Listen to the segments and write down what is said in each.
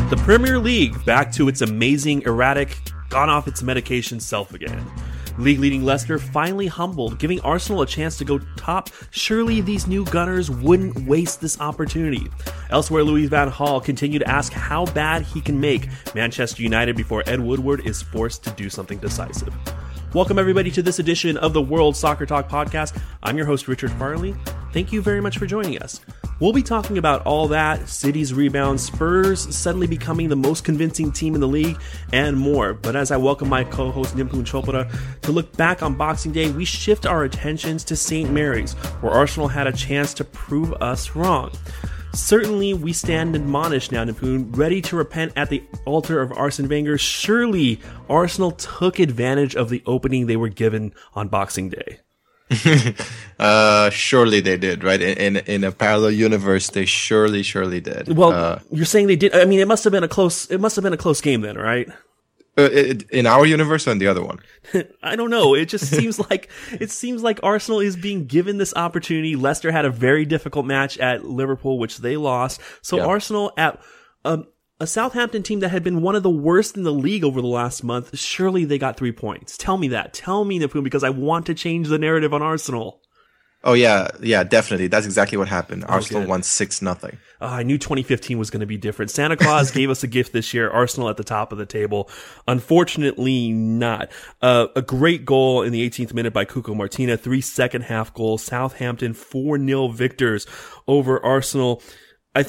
The Premier League back to its amazing, erratic, gone off its medication self again. League-leading Leicester finally humbled, giving Arsenal a chance to go top. Surely these new Gunners wouldn't waste this opportunity. Elsewhere, Louis van Gaal continued to ask how bad he can make Manchester United before Ed Woodward is forced to do something decisive. Welcome everybody to this edition of the World Soccer Talk podcast. I'm your host, Richard Farley. Thank you very much for joining us. We'll be talking about all that, City's rebound, Spurs suddenly becoming the most convincing team in the league, and more. But as I welcome my co-host Nimpun Chopra to look back on Boxing Day, we shift our attentions to St. Mary's, where Arsenal had a chance to prove us wrong. Certainly, we stand admonished now, Nimpun, ready to repent at the altar of Arsene Wenger. Surely, Arsenal took advantage of the opening they were given on Boxing Day. Surely they did, right? In a parallel universe, they surely did. Well, you're saying they did. I mean, it must have been a close game then, right? In our universe or in the other one? I don't know. It just seems like Arsenal is being given this opportunity. Leicester had a very difficult match at Liverpool, which they lost. So yeah. Arsenal at a Southampton team that had been one of the worst in the league over the last month, surely they got 3 points. Tell me that. Tell me, Nipoon, because I want to change the narrative on Arsenal. Oh, yeah, definitely. That's exactly what happened. Arsenal won 6-0. I knew 2015 was going to be different. Santa Claus gave us a gift this year. Arsenal at the top of the table. Unfortunately, not. A great goal in the 18th minute by Cuco Martina. 3 second-half goals. Southampton 4-0 victors over Arsenal. I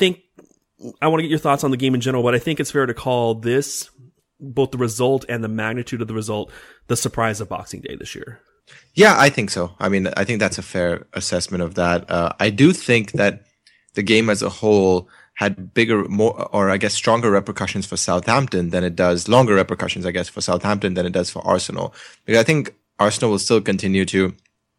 want to get your thoughts on the game in general, but I think it's fair to call this, both the result and the magnitude of the result, the surprise of Boxing Day this year. Yeah, I think so. I mean, I think that's a fair assessment of that. I do think that the game as a whole had stronger repercussions for Southampton than it does, longer repercussions, I guess, for Southampton than it does for Arsenal. Because I think Arsenal will still continue to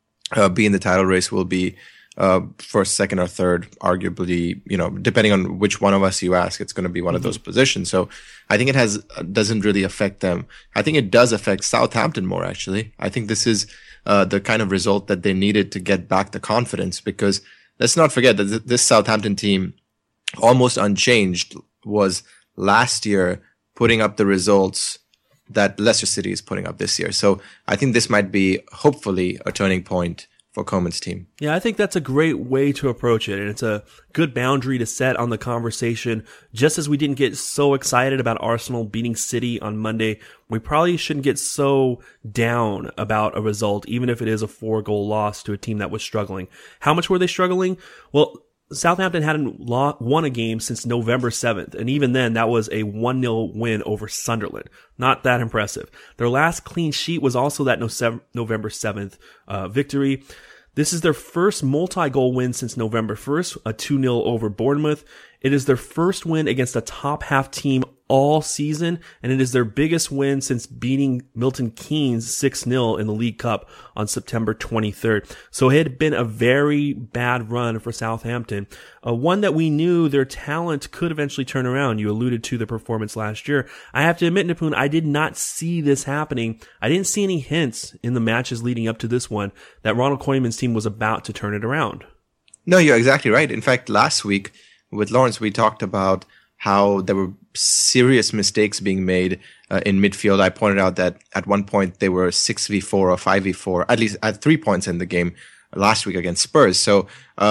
be in the title race, will be first, second, or third, arguably, depending on which one of us you ask, it's going to be one of those positions. So I think it doesn't really affect them. I think it does affect Southampton more, actually. I think this is the kind of result that they needed to get back the confidence, because let's not forget that this Southampton team, almost unchanged, was last year putting up the results that Leicester City is putting up this year. So I think this might be, hopefully, a turning point for Koeman's team. Yeah, I think that's a great way to approach it, and it's a good boundary to set on the conversation. Just as we didn't get so excited about Arsenal beating City on Monday, we probably shouldn't get so down about a result, even if it is a 4-goal loss to a team that was struggling. How much were they struggling? Well, Southampton hadn't won a game since November 7th, and even then, that was a 1-0 win over Sunderland. Not that impressive. Their last clean sheet was also that November 7th victory. This is their first multi-goal win since November 1st, a 2-0 over Bournemouth. It is their first win against a top-half team all season, and it is their biggest win since beating Milton Keynes 6-0 in the League Cup on September 23rd. So it had been a very bad run for Southampton, one that we knew their talent could eventually turn around. You alluded to the performance last year. I have to admit, Nipoon, I did not see this happening. I didn't see any hints in the matches leading up to this one that Ronald Koeman's team was about to turn it around. No, you're exactly right. In fact, last week with Lawrence, we talked about how there were serious mistakes being made in midfield. I pointed out that at one point they were 6v4 or 5v4, at least at 3 points in the game last week against Spurs. So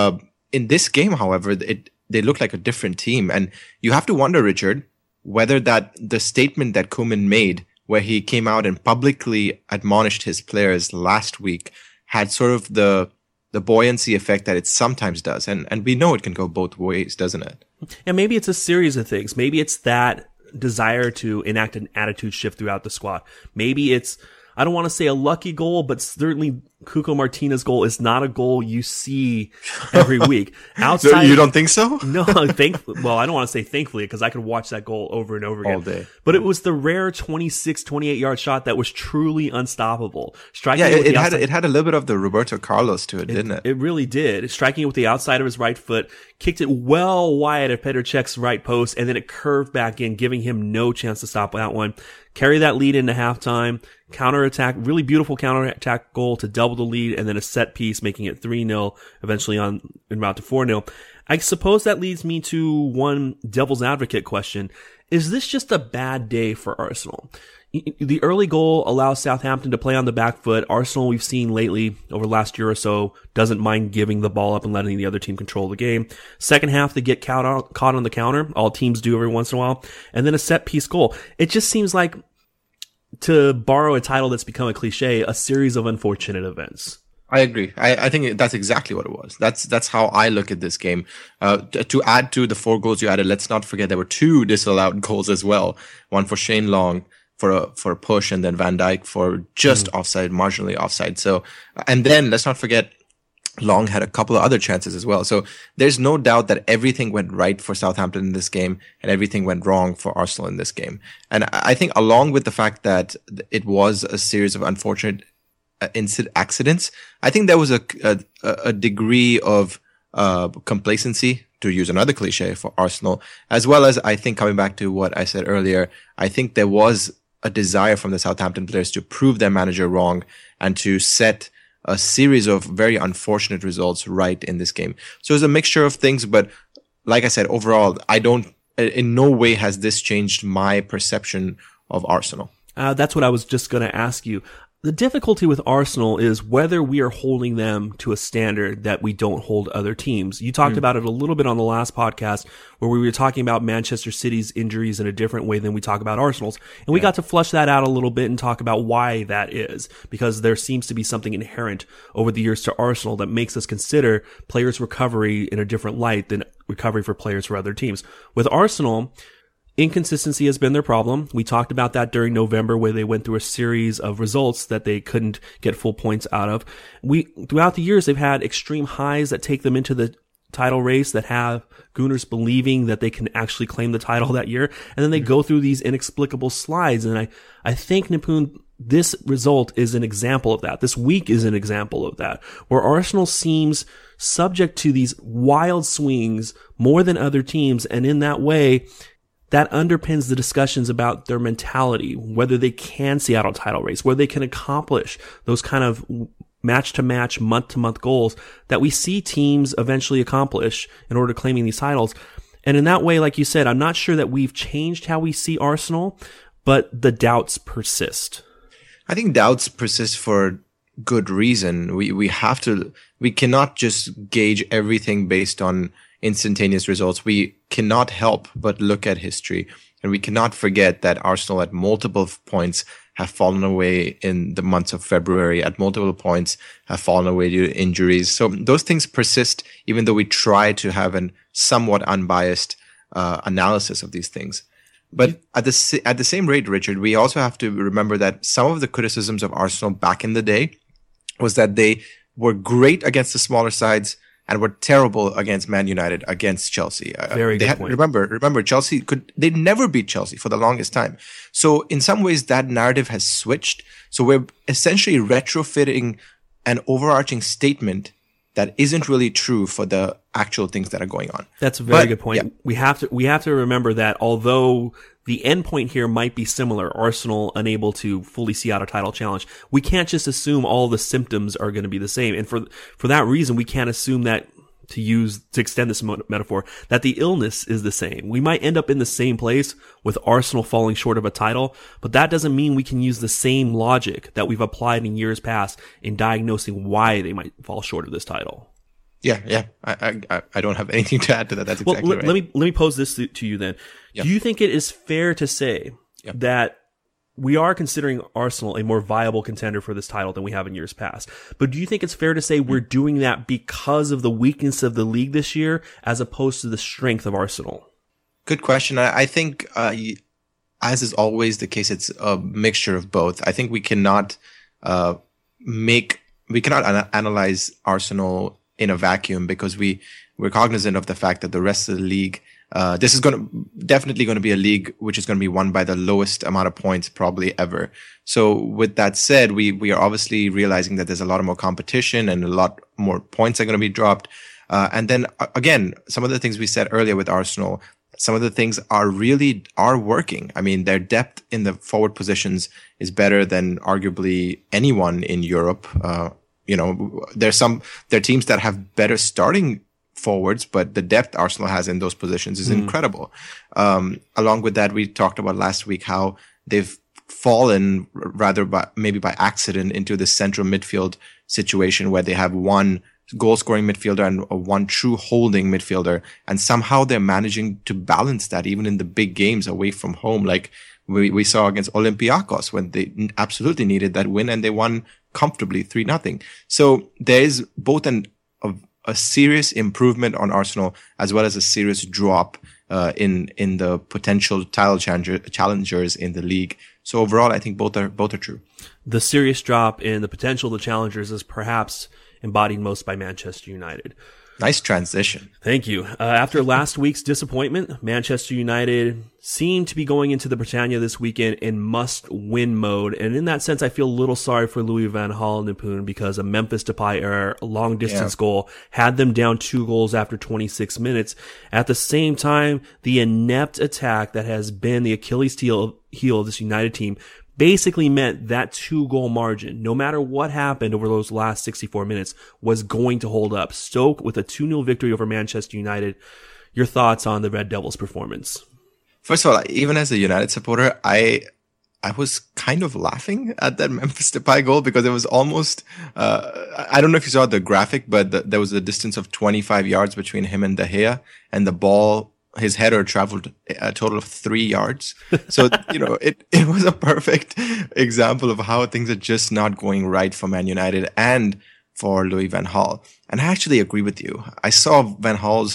in this game, however, they look like a different team. And you have to wonder, Richard, whether that the statement that Koeman made, where he came out and publicly admonished his players last week, had sort of the buoyancy effect that it sometimes does. And we know it can go both ways, doesn't it? And maybe it's a series of things. Maybe it's that desire to enact an attitude shift throughout the squad. Maybe it's, I don't want to say a lucky goal, but certainly Cuco Martina's goal is not a goal you see every week. Outside, you don't think so? No, well, I don't want to say thankfully, because I could watch that goal over and over again. All day. But it was the rare 26, 28-yard shot that was truly unstoppable. Striking it had a little bit of the Roberto Carlos to it, didn't it? It really did. Striking it with the outside of his right foot, kicked it well wide of Petr Cech's right post, and then it curved back in, giving him no chance to stop that one. Carry that lead into halftime, counterattack, really beautiful counterattack goal to double the lead, and then a set piece making it 3-0, eventually en route to 4-0. I suppose that leads me to one devil's advocate question. Is this just a bad day for Arsenal? The early goal allows Southampton to play on the back foot. Arsenal, we've seen lately over the last year or so, doesn't mind giving the ball up and letting the other team control the game. Second half, they get caught on the counter. All teams do every once in a while. And then a set piece goal. It just seems like, to borrow a title that's become a cliche, a series of unfortunate events. I agree. I think that's exactly what it was. That's how I look at this game. To add to the 4 goals you added, let's not forget there were 2 disallowed goals as well. One for Shane Long for a push, and then Van Dijk for just offside, marginally offside. So, and then let's not forget Long had a couple of other chances as well. So there's no doubt that everything went right for Southampton in this game and everything went wrong for Arsenal in this game. And I think along with the fact that it was a series of unfortunate accidents, I think there was a degree of complacency, to use another cliche, for Arsenal, as well as, I think, coming back to what I said earlier, I think there was a desire from the Southampton players to prove their manager wrong and to set a series of very unfortunate results right in this game. So it's a mixture of things, but like I said, overall, in no way has this changed my perception of Arsenal. That's what I was just going to ask you. The difficulty with Arsenal is whether we are holding them to a standard that we don't hold other teams. You talked about it a little bit on the last podcast where we were talking about Manchester City's injuries in a different way than we talk about Arsenal's. And we got to flush that out a little bit and talk about why that is, because there seems to be something inherent over the years to Arsenal that makes us consider players' recovery in a different light than recovery for players for other teams. With Arsenal, inconsistency has been their problem. We talked about that during November, where they went through a series of results that they couldn't get full points out of. Throughout the years, they've had extreme highs that take them into the title race, that have Gunners believing that they can actually claim the title that year. And then they go through these inexplicable slides. And I think, Nipun, this result is an example of that. This week is an example of that, where Arsenal seems subject to these wild swings more than other teams. And in that way, that underpins the discussions about their mentality, whether they can see out a title race, whether they can accomplish those kind of match-to-match, month-to-month goals that we see teams eventually accomplish in order to claiming these titles. And in that way, like you said, I'm not sure that we've changed how we see Arsenal, but the doubts persist. I think doubts persist for good reason. We cannot just gauge everything based on instantaneous results. We cannot help but look at history, and we cannot forget that Arsenal at multiple points have fallen away in the months of February, at multiple points have fallen away due to injuries. So those things persist, even though we try to have an somewhat unbiased analysis of these things. But at the same rate, Richard, we also have to remember that some of the criticisms of Arsenal back in the day was that they were great against the smaller sides and were terrible against Man United, against Chelsea. Very good point. Remember, they'd never beat Chelsea for the longest time. So in some ways, that narrative has switched. So we're essentially retrofitting an overarching statement that isn't really true for the actual things that are going on. That's a very good point. Yeah. We have to remember that although the end point here might be similar, Arsenal unable to fully see out a title challenge, we can't just assume all the symptoms are going to be the same. And for that reason, we can't assume that, to extend this metaphor, that the illness is the same. We might end up in the same place with Arsenal falling short of a title, but that doesn't mean we can use the same logic that we've applied in years past in diagnosing why they might fall short of this title. Yeah. I don't have anything to add to that. That's exactly right. Let me pose this to you then. Yeah. Do you think it is fair to say that we are considering Arsenal a more viable contender for this title than we have in years past? But do you think it's fair to say we're doing that because of the weakness of the league this year, as opposed to the strength of Arsenal? Good question. I think, as is always the case, it's a mixture of both. I think we cannot analyze Arsenal in a vacuum, because we're cognizant of the fact that the rest of the league, this is definitely going to be a league which is going to be won by the lowest amount of points probably ever. So with that said, we are obviously realizing that there's a lot more competition and a lot more points are going to be dropped. And then again, some of the things we said earlier with Arsenal, some of the things are working. I mean, their depth in the forward positions is better than arguably anyone in Europe. There are teams that have better starting forwards, but the depth Arsenal has in those positions is incredible. Along with that, we talked about last week how they've fallen rather maybe by accident into the central midfield situation where they have one goal scoring midfielder and one true holding midfielder. And somehow they're managing to balance that even in the big games away from home. Like we saw against Olympiacos when they absolutely needed that win and they won comfortably 3-0. So there is both a serious improvement on Arsenal as well as a serious drop in the potential title challengers in the league. So overall, I think both are true. The serious drop in the potential of the challengers is perhaps embodied most by Manchester United. Nice transition. Thank you. After last week's disappointment, Manchester United seemed to be going into the Britannia this weekend in must-win mode. And in that sense, I feel a little sorry for Louis van Gaal, Nipun, because a Memphis Depay error, a long-distance goal, had them down 2 goals after 26 minutes. At the same time, the inept attack that has been the Achilles heel of this United team basically meant that 2-goal margin, no matter what happened over those last 64 minutes, was going to hold up. Stoke with a 2-0 victory over Manchester United. Your thoughts on the Red Devils' performance? First of all, even as a United supporter, I was kind of laughing at that Memphis Depay goal because it was almost, I don't know if you saw the graphic, but there was a distance of 25 yards between him and De Gea, and the ball, his header traveled a total of 3 yards. So, it was a perfect example of how things are just not going right for Man United and for Louis van Gaal. And I actually agree with you. I saw Van Gaal's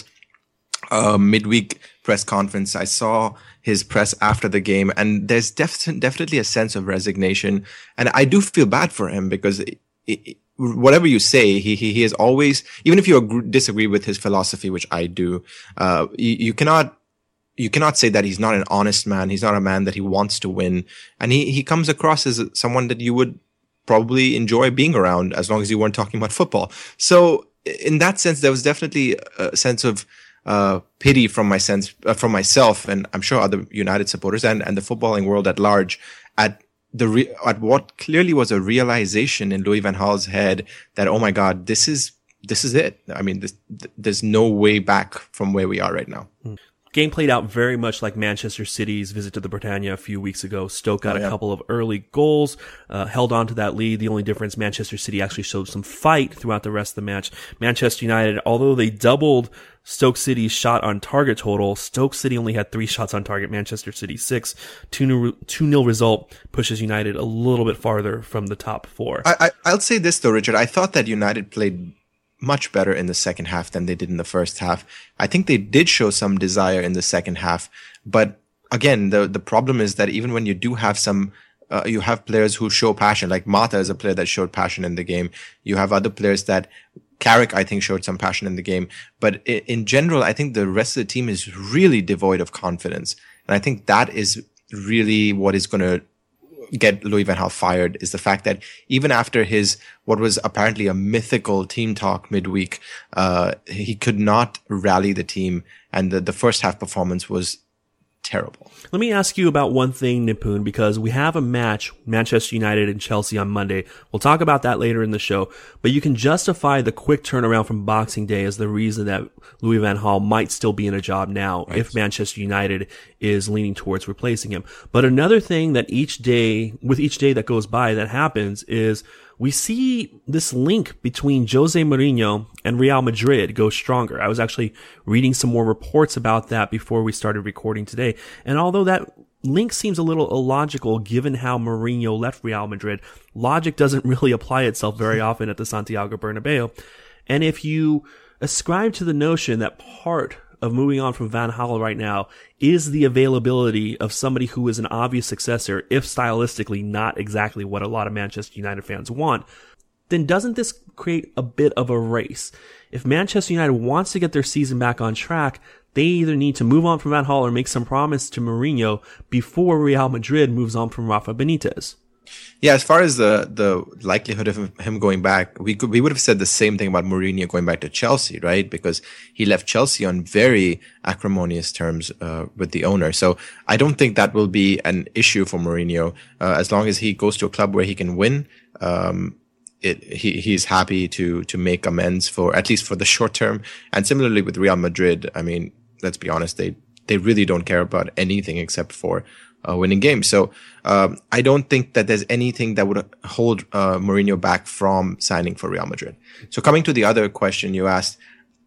midweek press conference. I saw his press after the game, and there's definitely a sense of resignation. And I do feel bad for him because whatever you say, he is always, even if you disagree with his philosophy, which I do, you cannot say that he's not an honest man. He's not a man that he wants to win. And he comes across as someone that you would probably enjoy being around as long as you weren't talking about football. So in that sense, there was definitely a sense of pity from myself, and I'm sure other United supporters and the footballing world at large at what clearly was a realization in Louis van Gaal's head that, oh my God, this is it. I mean, there's no way back from where we are right now. Game played out very much like Manchester City's visit to the Britannia a few weeks ago. Stoke got a couple of early goals, held on to that lead. The only difference, Manchester City actually showed some fight throughout the rest of the match. Manchester United, although they doubled Stoke City's shot on target total, Stoke City only had 3 shots on target, Manchester City 6. 2-0 result pushes United a little bit farther from the top 4. I'll say this though, Richard. I thought that United played much better in the second half than they did in the first half. I think they did show some desire in the second half. But again, the problem is that even when you do have you have players who show passion, like Mata is a player that showed passion in the game. You have other players that Carrick, I think, showed some passion in the game. But in general, I think the rest of the team is really devoid of confidence. And I think that is really what is going to get Louis van Gaal fired, is the fact that even after what was apparently a mythical team talk midweek, he could not rally the team. And the first half performance was terrible. Let me ask you about one thing, Nipun, because we have a match, Manchester United and Chelsea on Monday. We'll talk about that later in the show, but you can justify the quick turnaround from Boxing Day as the reason that Louis van Gaal might still be in a job now if Manchester United is leaning towards replacing him. But another thing that each day that goes by that happens is we see this link between Jose Mourinho and Real Madrid go stronger. I was actually reading some more reports about that before we started recording today. And although that link seems a little illogical given how Mourinho left Real Madrid, logic doesn't really apply itself very often at the Santiago Bernabeu. And if you ascribe to the notion that part of moving on from Van Gaal right now is the availability of somebody who is an obvious successor, if stylistically not exactly what a lot of Manchester United fans want, then doesn't this create a bit of a race? If Manchester United wants to get their season back on track, they either need to move on from Van Gaal or make some promise to Mourinho before Real Madrid moves on from Rafa Benitez. Yeah, as far as the likelihood of him going back, we would have said the same thing about Mourinho going back to Chelsea, right? Because he left Chelsea on very acrimonious terms with the owner. So I don't think that will be an issue for Mourinho as long as he goes to a club where he can win. he's happy to make amends for, at least for the short term. And similarly with Real Madrid, I mean, let's be honest, they really don't care about anything except for winning games. So I don't think that there's anything that would hold Mourinho back from signing for Real Madrid. So coming to the other question you asked,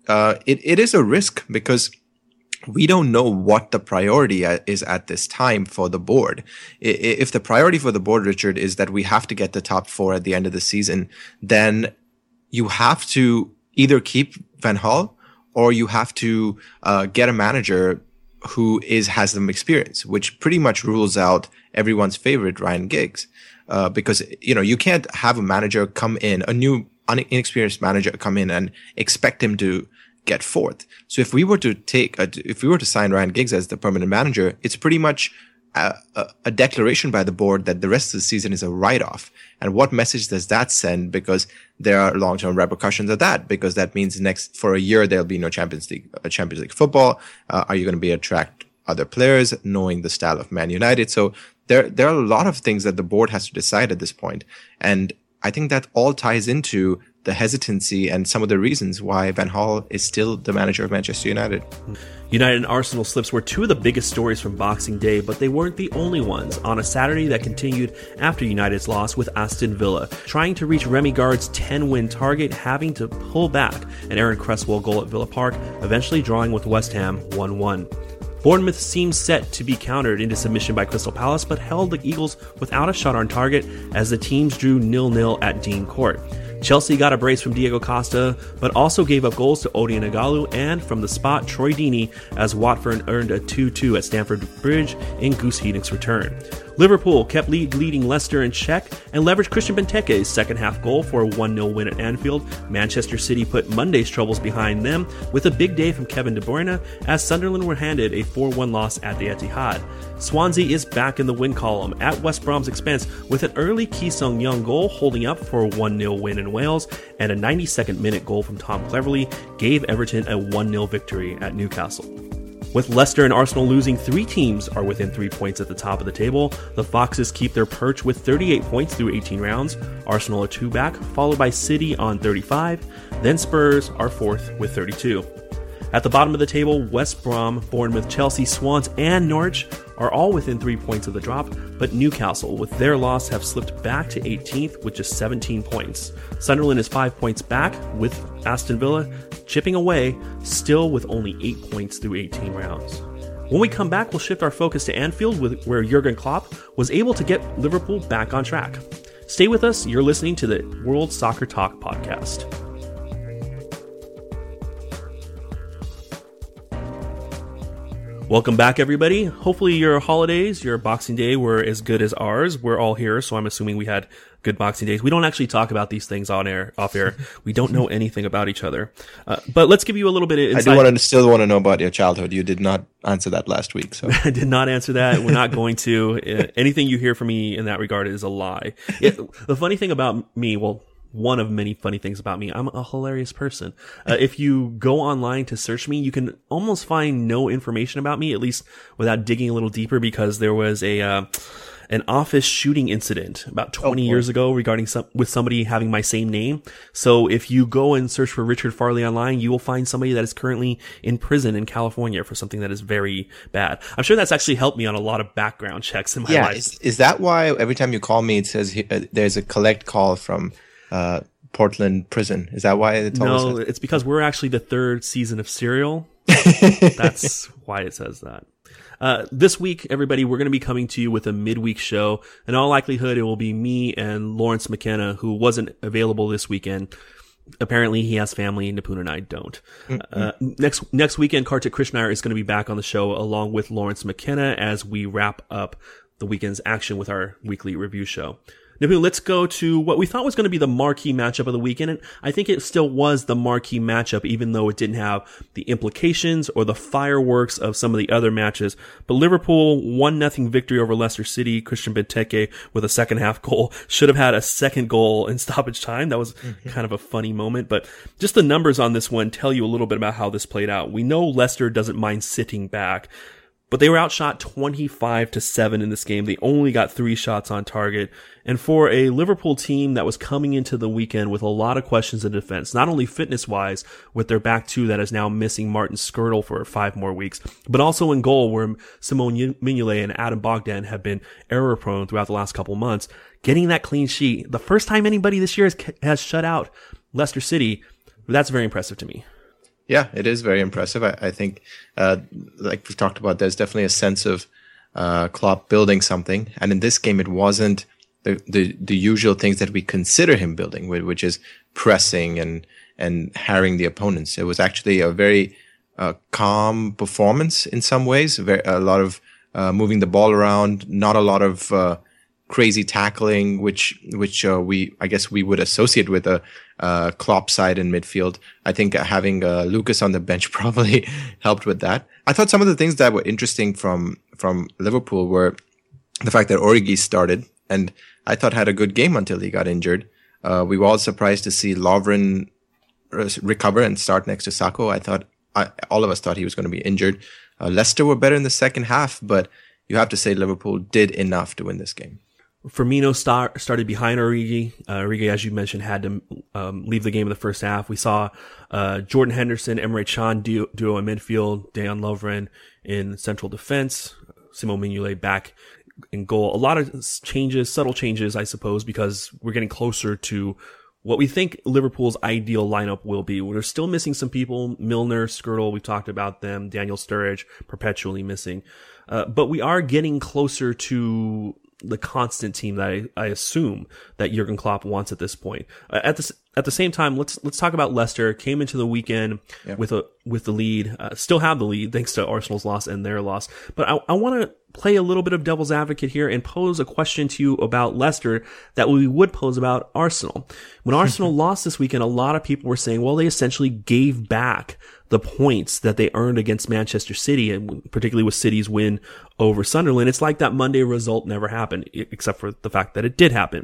it is a risk because we don't know what the priority is at this time for the board. If the priority for the board, Richard, is that we have to get the top 4 at the end of the season, then you have to either keep Van Gaal or you have to get a manager who has some experience, which pretty much rules out everyone's favorite, Ryan Giggs. Because, you can't have a manager come in, a new inexperienced manager come in and expect him to get fourth. So if we were to sign Ryan Giggs as the permanent manager, it's pretty much a declaration by the board that the rest of the season is a write-off. And what message does that send? Because there are long-term repercussions of that, because that means for a year, there'll be no Champions League football. Are you going to attract other players knowing the style of Man United? So there are a lot of things that the board has to decide at this point. And I think that all ties into the hesitancy and some of the reasons why Van Gaal is still the manager of Manchester United. United and Arsenal slips were two of the biggest stories from Boxing Day, but they weren't the only ones on a Saturday that continued after United's loss, with Aston Villa trying to reach Remy Gard's 10-win target, having to pull back an Aaron Cresswell goal at Villa Park, eventually drawing with West Ham 1-1. Bournemouth seemed set to be countered into submission by Crystal Palace, but held the Eagles without a shot on target as the teams drew 0-0 at Dean Court. Chelsea got a brace from Diego Costa, but also gave up goals to Odion Igalo and, from the spot, Troy Deeney, as Watford earned a 2-2 at Stamford Bridge in Goose Heating's return. Liverpool kept leading Leicester in check and leveraged Christian Benteke's second-half goal for a 1-0 win at Anfield. Manchester City put Monday's troubles behind them with a big day from Kevin De Bruyne, as Sunderland were handed a 4-1 loss at the Etihad. Swansea is back in the win column at West Brom's expense with an early Ki Sung-young goal holding up for a 1-0 win in Wales, and a 92nd minute goal from Tom Cleverley gave Everton a 1-0 victory at Newcastle. With Leicester and Arsenal losing, 3 teams are within 3 points at the top of the table. The Foxes keep their perch with 38 points through 18 rounds. Arsenal are 2 back, followed by City on 35. Then Spurs are 4th with 32. At the bottom of the table, West Brom, Bournemouth, Chelsea, Swans, and Norwich are all within 3 points of the drop, but Newcastle, with their loss, have slipped back to 18th with just 17 points. Sunderland is 5 points back, with Aston Villa chipping away, still with only 8 points through 18 rounds. When we come back, we'll shift our focus to Anfield, where Jurgen Klopp was able to get Liverpool back on track. Stay with us, you're listening to the World Soccer Talk podcast. Welcome back, everybody. Hopefully your holidays, your Boxing Day, were as good as ours. We're all here, so I'm assuming we had good Boxing Days. We don't actually talk about these things off air. We don't know anything about each other. But let's give you a little bit of insight. I still want to know about your childhood. You did not answer that last week. So I did not answer that. We're not going to. Anything you hear from me in that regard is a lie. The funny thing about me, one of many funny things about me, I'm a hilarious person. If you go online to search me, you can almost find no information about me, at least without digging a little deeper, because there was an office shooting incident about 20 years ago regarding with somebody having my same name. So if you go and search for Richard Farley online, you will find somebody that is currently in prison in California for something that is very bad. I'm sure that's actually helped me on a lot of background checks in my life. Is that why every time you call me, it says there's a collect call from Portland prison? Is that why it's always No, it's because we're actually the 3rd season of Serial. That's why it says that. This week, everybody, we're going to be coming to you with a midweek show. In all likelihood, it will be me and Lawrence McKenna, who wasn't available this weekend. Apparently, he has family, Nipun and I don't. Next weekend, Kartik Krishnaiyer is going to be back on the show along with Lawrence McKenna as we wrap up the weekend's action with our weekly review show. Nipun, let's go to what we thought was going to be the marquee matchup of the weekend, and I think it still was the marquee matchup, even though it didn't have the implications or the fireworks of some of the other matches. But Liverpool 1-0 victory over Leicester City. Christian Benteke with a second-half goal. Should have had a second goal in stoppage time. That was kind of a funny moment, but just the numbers on this one tell you a little bit about how this played out. We know Leicester doesn't mind sitting back, But they were outshot 25-7 in this game. They only got 3 shots on target. And for a Liverpool team that was coming into the weekend with a lot of questions in defense, not only fitness-wise with their back two that is now missing Martin Skirtle for 5 more weeks, but also in goal where Simone Mignolet and Adam Bogdan have been error-prone throughout the last couple months. Getting that clean sheet, the first time anybody this year has shut out Leicester City, that's very impressive to me. Yeah, it is very impressive. I think, like we've talked about, there's definitely a sense of Klopp building something. And in this game, it wasn't the usual things that we consider him building, which is pressing and harrying the opponents. It was actually a very calm performance in some ways. A lot of moving the ball around, not a lot of crazy tackling, which I guess we would associate with a Klopp side in midfield. I think having Lucas on the bench probably helped with that. I thought some of the things that were interesting from Liverpool were the fact that Origi started, and I thought had a good game until he got injured. We were all surprised to see Lovren recover and start next to Sakho. All of us thought he was going to be injured. Leicester were better in the second half, but you have to say Liverpool did enough to win this game. Firmino started behind Origi. Origi, as you mentioned, had to leave the game in the first half. We saw Jordan Henderson, Emre Can duo in midfield, Dejan Lovren in central defense, Simone Mignolet back in goal. A lot of changes, subtle changes, I suppose, because we're getting closer to what we think Liverpool's ideal lineup will be. We're still missing some people. Milner, Skirtle, we've talked about them. Daniel Sturridge, perpetually missing. But we are getting closer to the constant team that I assume that Jurgen Klopp wants at this point. At the same time, let's talk about Leicester. Came into the weekend with the lead, still have the lead thanks to Arsenal's loss and their loss. But I want to play a little bit of devil's advocate here and pose a question to you about Leicester that we would pose about Arsenal. When Arsenal lost this weekend, a lot of people were saying, well, they essentially gave back the points that they earned against Manchester City, and particularly with City's win over Sunderland. It's like that Monday result never happened, except for the fact that it did happen.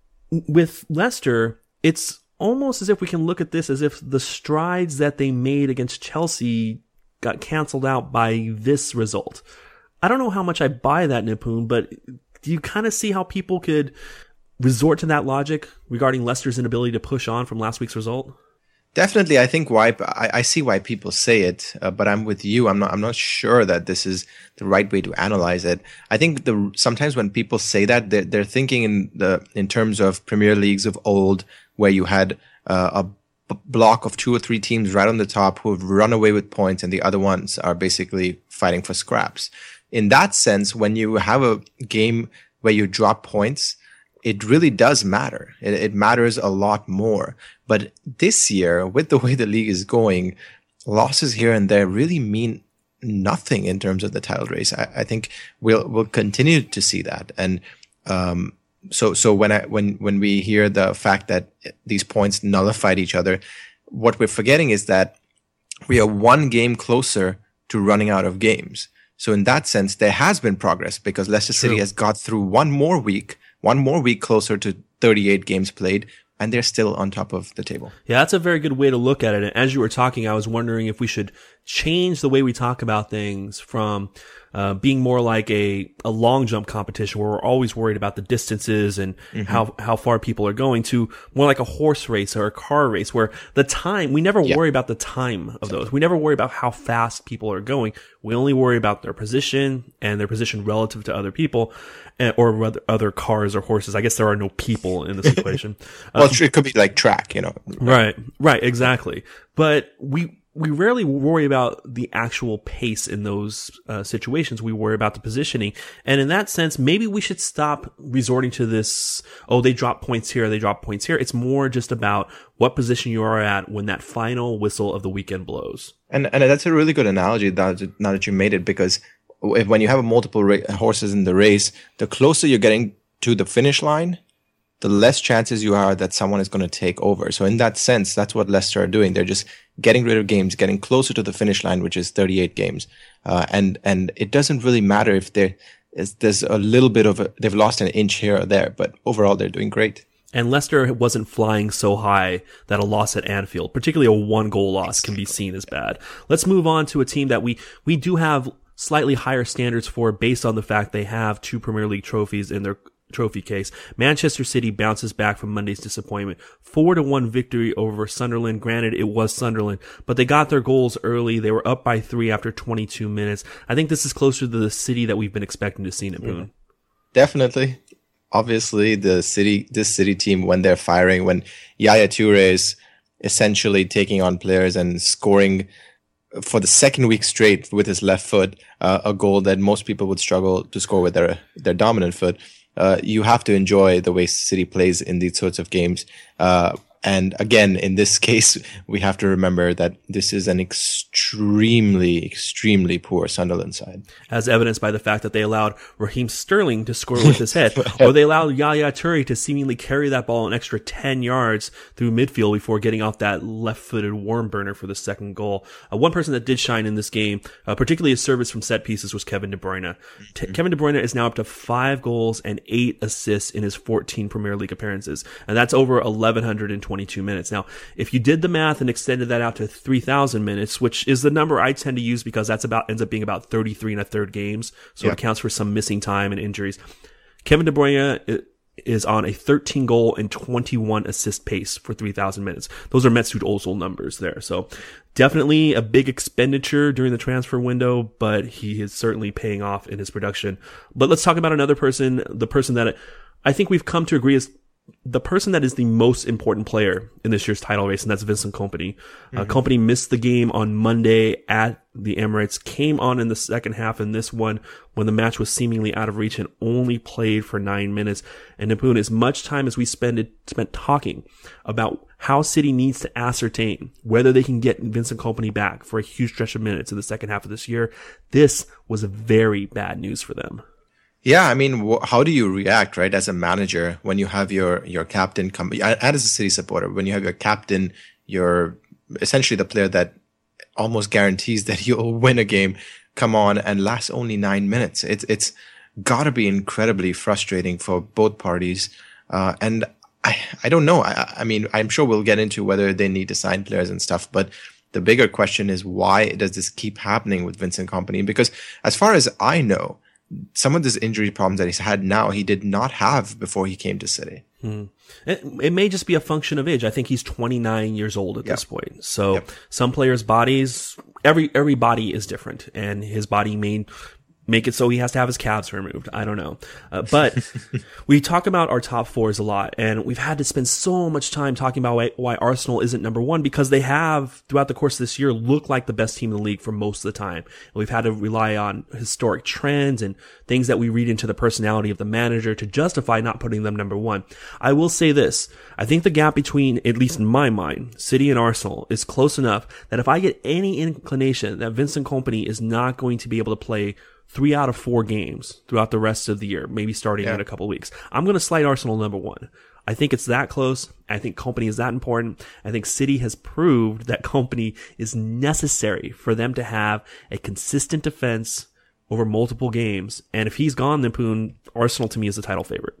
With Leicester, it's almost as if we can look at this as if the strides that they made against Chelsea got canceled out by this result. I don't know how much I buy that, Nipun, but do you kind of see how people could resort to that logic regarding Leicester's inability to push on from last week's result? Definitely, I think I see why people say it, but I'm with you. I'm not sure that this is the right way to analyze it. I think sometimes when people say that, they're thinking in terms of Premier Leagues of old, where you had a block of 2 or 3 teams right on the top who have run away with points, and the other ones are basically fighting for scraps. In that sense, when you have a game where you drop points, it really does matter. It matters a lot more. But this year, with the way the league is going, losses here and there really mean nothing in terms of the title race. I think we'll continue to see that. And so when we hear the fact that these points nullified each other, what we're forgetting is that we are 1 game closer to running out of games. So in that sense, there has been progress because Leicester City has got through one more week closer to 38 games played, and they're still on top of the table. Yeah, that's a very good way to look at it. And as you were talking, I was wondering if we should change the way we talk about things from being more like a long jump competition where we're always worried about the distances and how far people are going, to more like a horse race or a car race where the time, we never worry about the time of those. We never worry about how fast people are going. We only worry about their position and their position relative to other people or other cars or horses. I guess there are no people in this equation. Well, it could be like track, Right, exactly. But we rarely worry about the actual pace in those situations. We worry about the positioning. And in that sense, maybe we should stop resorting to this, they drop points here, they drop points here. It's more just about what position you are at when that final whistle of the weekend blows. And that's a really good analogy now that you made it, because when you have multiple horses in the race, the closer you're getting to the finish line, the less chances you are that someone is going to take over. So in that sense, that's what Leicester are doing. They're just getting rid of games, getting closer to the finish line, which is 38 games. And it doesn't really matter if there's a little bit of they've lost an inch here or there, but overall they're doing great. And Leicester wasn't flying so high that a loss at Anfield, particularly a 1-goal loss, can be seen as bad. Let's move on to a team that we do have slightly higher standards for based on the fact they have 2 Premier League trophies in their trophy case. Manchester City bounces back from Monday's disappointment. 4-1 victory over Sunderland. Granted, it was Sunderland, but they got their goals early. They were up by 3 after 22 minutes. I think this is closer to the City that we've been expecting to see in Boone. Definitely. Obviously, this City team, when they're firing, when Yaya Toure is essentially taking on players and scoring for the second week straight with his left foot, a goal that most people would struggle to score with their dominant foot. You have to enjoy the way City plays in these sorts of games. And again, in this case, we have to remember that this is an extremely, extremely poor Sunderland side. As evidenced by the fact that they allowed Raheem Sterling to score with his head, or they allowed Yaya Toure to seemingly carry that ball an extra 10 yards through midfield before getting off that left-footed worm burner for the second goal. One person that did shine in this game, particularly his service from set pieces, was Kevin De Bruyne. Kevin De Bruyne is now up to 5 goals and 8 assists in his 14 Premier League appearances, and that's over 1,122 minutes. Now, if you did the math and extended that out to 3,000 minutes, which is the number I tend to use because that's ends up being about 33 and a third games, so it accounts for some missing time and injuries. Kevin De Bruyne is on a 13 goal and 21 assist pace for 3,000 minutes. Those are Mesut Ozil numbers there. So definitely a big expenditure during the transfer window, but he is certainly paying off in his production. But let's talk about another person, the person that I think we've come to agree is the person that is the most important player in this year's title race, and that's Vincent Kompany. Kompany missed the game on Monday at the Emirates, came on in the second half in this one when the match was seemingly out of reach and only played for 9 minutes. And Nipun, as much time as we spent talking about how City needs to ascertain whether they can get Vincent Kompany back for a huge stretch of minutes in the second half of this year, this was very bad news for them. Yeah, I mean, how do you react, right, as a manager when you have your captain come, and as a City supporter, when you have your captain, you're essentially the player that almost guarantees that you'll win a game, come on and last only 9 minutes. It's gotta be incredibly frustrating for both parties. And I don't know. I mean, I'm sure we'll get into whether they need to sign players and stuff, but the bigger question is, why does this keep happening with Vincent Kompany? Because as far as I know, some of these injury problems that he's had now, he did not have before he came to City. It may just be a function of age. I think he's 29 years old at this point. So some players' bodies, every body is different, and his body may make it so he has to have his calves removed. I don't know. But we talk about our top fours a lot, and we've had to spend so much time talking about why Arsenal isn't number one, because they have, throughout the course of this year, looked like the best team in the league for most of the time. And we've had to rely on historic trends and things that we read into the personality of the manager to justify not putting them number one. I will say this. I think the gap between, at least in my mind, City and Arsenal is close enough that if I get any inclination that Vincent Kompany is not going to be able to play 3 out of 4 games throughout the rest of the year, maybe starting in a couple of weeks, I'm going to slide Arsenal number one. I think it's that close. I think Kompany is that important. I think City has proved that Kompany is necessary for them to have a consistent defense over multiple games. And if he's gone, then Poon, Arsenal to me is the title favorite.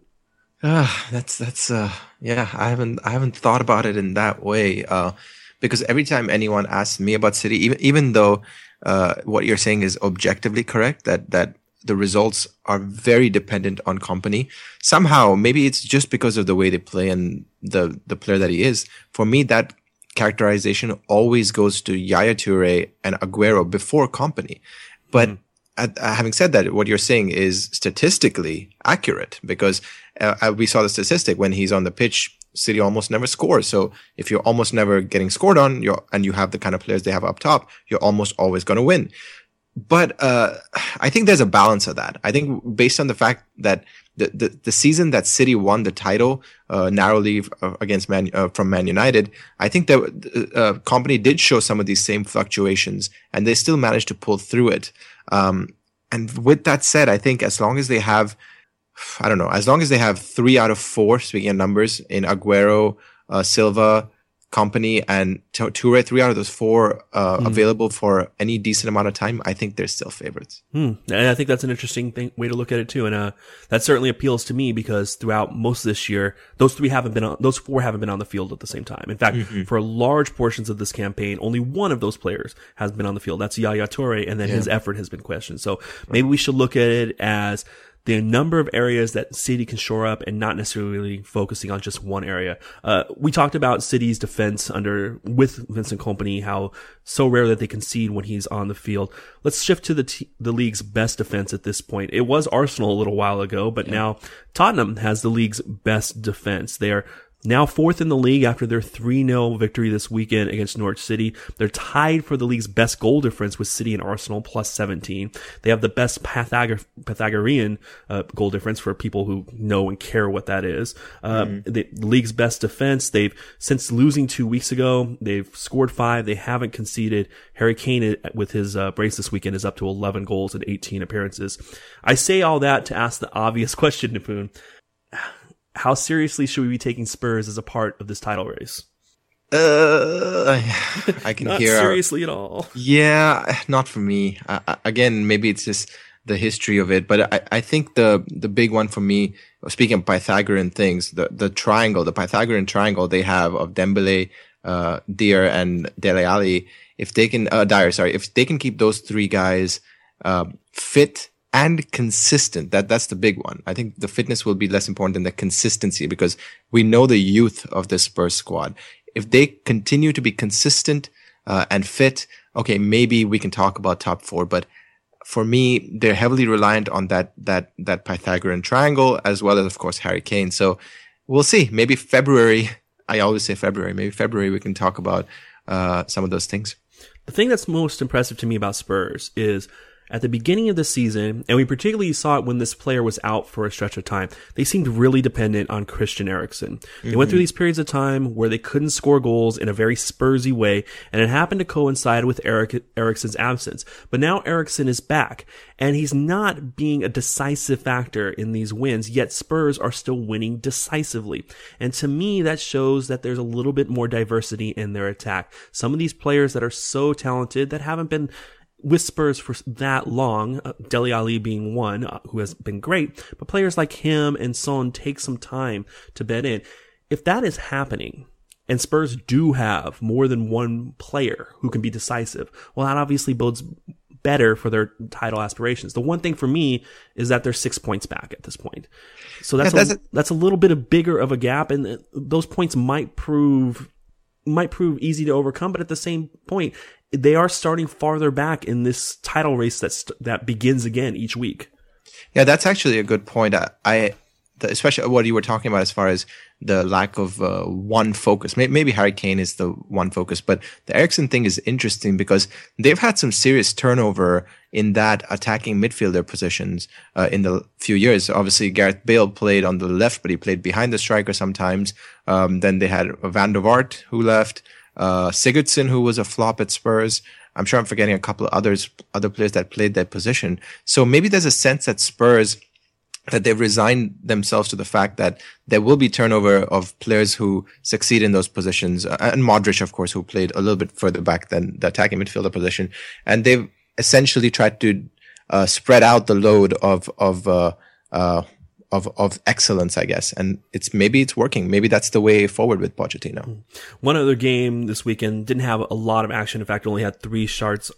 I haven't thought about it in that way. Because every time anyone asks me about City, even though what you're saying is objectively correct, that the results are very dependent on Kompany, somehow, maybe it's just because of the way they play and the player that he is. For me, that characterization always goes to Yaya Toure and Aguero before Kompany. But having said that, what you're saying is statistically accurate, because we saw the statistic when he's on the pitch, City almost never scores. So if you're almost never getting scored on, and you have the kind of players they have up top, you're almost always going to win. But I think there's a balance of that. I think based on the fact that the season that City won the title narrowly against from Man United, I think that Kompany did show some of these same fluctuations, and they still managed to pull through it. And with that said, I think as long as they have 3 out of 4, speaking of numbers, in Aguero, Silva, Company and Toure, 3 out of those 4 available for any decent amount of time, I think they're still favorites. And I think that's an interesting way to look at it too. And that certainly appeals to me because throughout most of this year, those 4 haven't been on the field at the same time. In fact, for large portions of this campaign, only one of those players has been on the field. That's Yaya Toure, and then his effort has been questioned. So maybe we should look at it as the number of areas that City can shore up and not necessarily focusing on just one area. We talked about City's defense with Vincent Kompany, how so rare that they concede when he's on the field. Let's shift to the league's best defense at this point. It was Arsenal a little while ago, but now Tottenham has the league's best defense. They are now 4th in the league after their 3-0 victory this weekend against Norwich City. They're tied for the league's best goal difference with City and Arsenal, plus 17. They have the best Pythagorean goal difference for people who know and care what that is. The league's best defense, since losing 2 weeks ago, they've scored 5. They haven't conceded. Harry Kane, with his brace this weekend, is up to 11 goals in 18 appearances. I say all that to ask the obvious question, Nipun. How seriously should we be taking Spurs as a part of this title race? I can not hear. Seriously at all. Yeah, not for me. Again, maybe it's just the history of it, but I think the big one for me, speaking of Pythagorean things, the triangle, the Pythagorean triangle they have of Dembele, Dier, and Dele Alli, if they can, if they can keep those 3 guys fit and consistent, that's the big one. I think the fitness will be less important than the consistency because we know the youth of the Spurs squad. If they continue to be consistent and fit, okay, maybe we can talk about top 4. But for me, they're heavily reliant on that Pythagorean triangle as well as, of course, Harry Kane. So we'll see. Maybe February. I always say February. Maybe February we can talk about some of those things. The thing that's most impressive to me about Spurs is at the beginning of the season, and we particularly saw it when this player was out for a stretch of time, they seemed really dependent on Christian Eriksen. They went through these periods of time where they couldn't score goals in a very Spursy way, and it happened to coincide with Eriksen's absence. But now Eriksen is back, and he's not being a decisive factor in these wins, yet Spurs are still winning decisively. And to me, that shows that there's a little bit more diversity in their attack. Some of these players that are so talented that haven't been with Spurs for that long, Dele Alli being one who has been great, but players like him and Son take some time to bed in. If that is happening, and Spurs do have more than one player who can be decisive, well, that obviously bodes better for their title aspirations. The one thing for me is that they're 6 points back at this point. So that's a little bit bigger of a gap, and those points might prove easy to overcome, but at the same point, they are starting farther back in this title race that begins again each week. Yeah, that's actually a good point. Especially what you were talking about as far as the lack of one focus. Maybe Harry Kane is the one focus, but the Eriksen thing is interesting because they've had some serious turnover in that attacking midfielder positions in the few years. Obviously, Gareth Bale played on the left, but he played behind the striker sometimes. Then they had Van der Vaart who left, Sigurdsson who was a flop at Spurs. I'm sure I'm forgetting a couple of other players that played that position. So maybe there's a sense that Spurs, that they've resigned themselves to the fact that there will be turnover of players who succeed in those positions. And Modric, of course, who played a little bit further back than the attacking midfielder position. And they've essentially tried to spread out the load of excellence, I guess. And maybe it's working. Maybe that's the way forward with Pochettino. One other game this weekend didn't have a lot of action. In fact, it only had three shots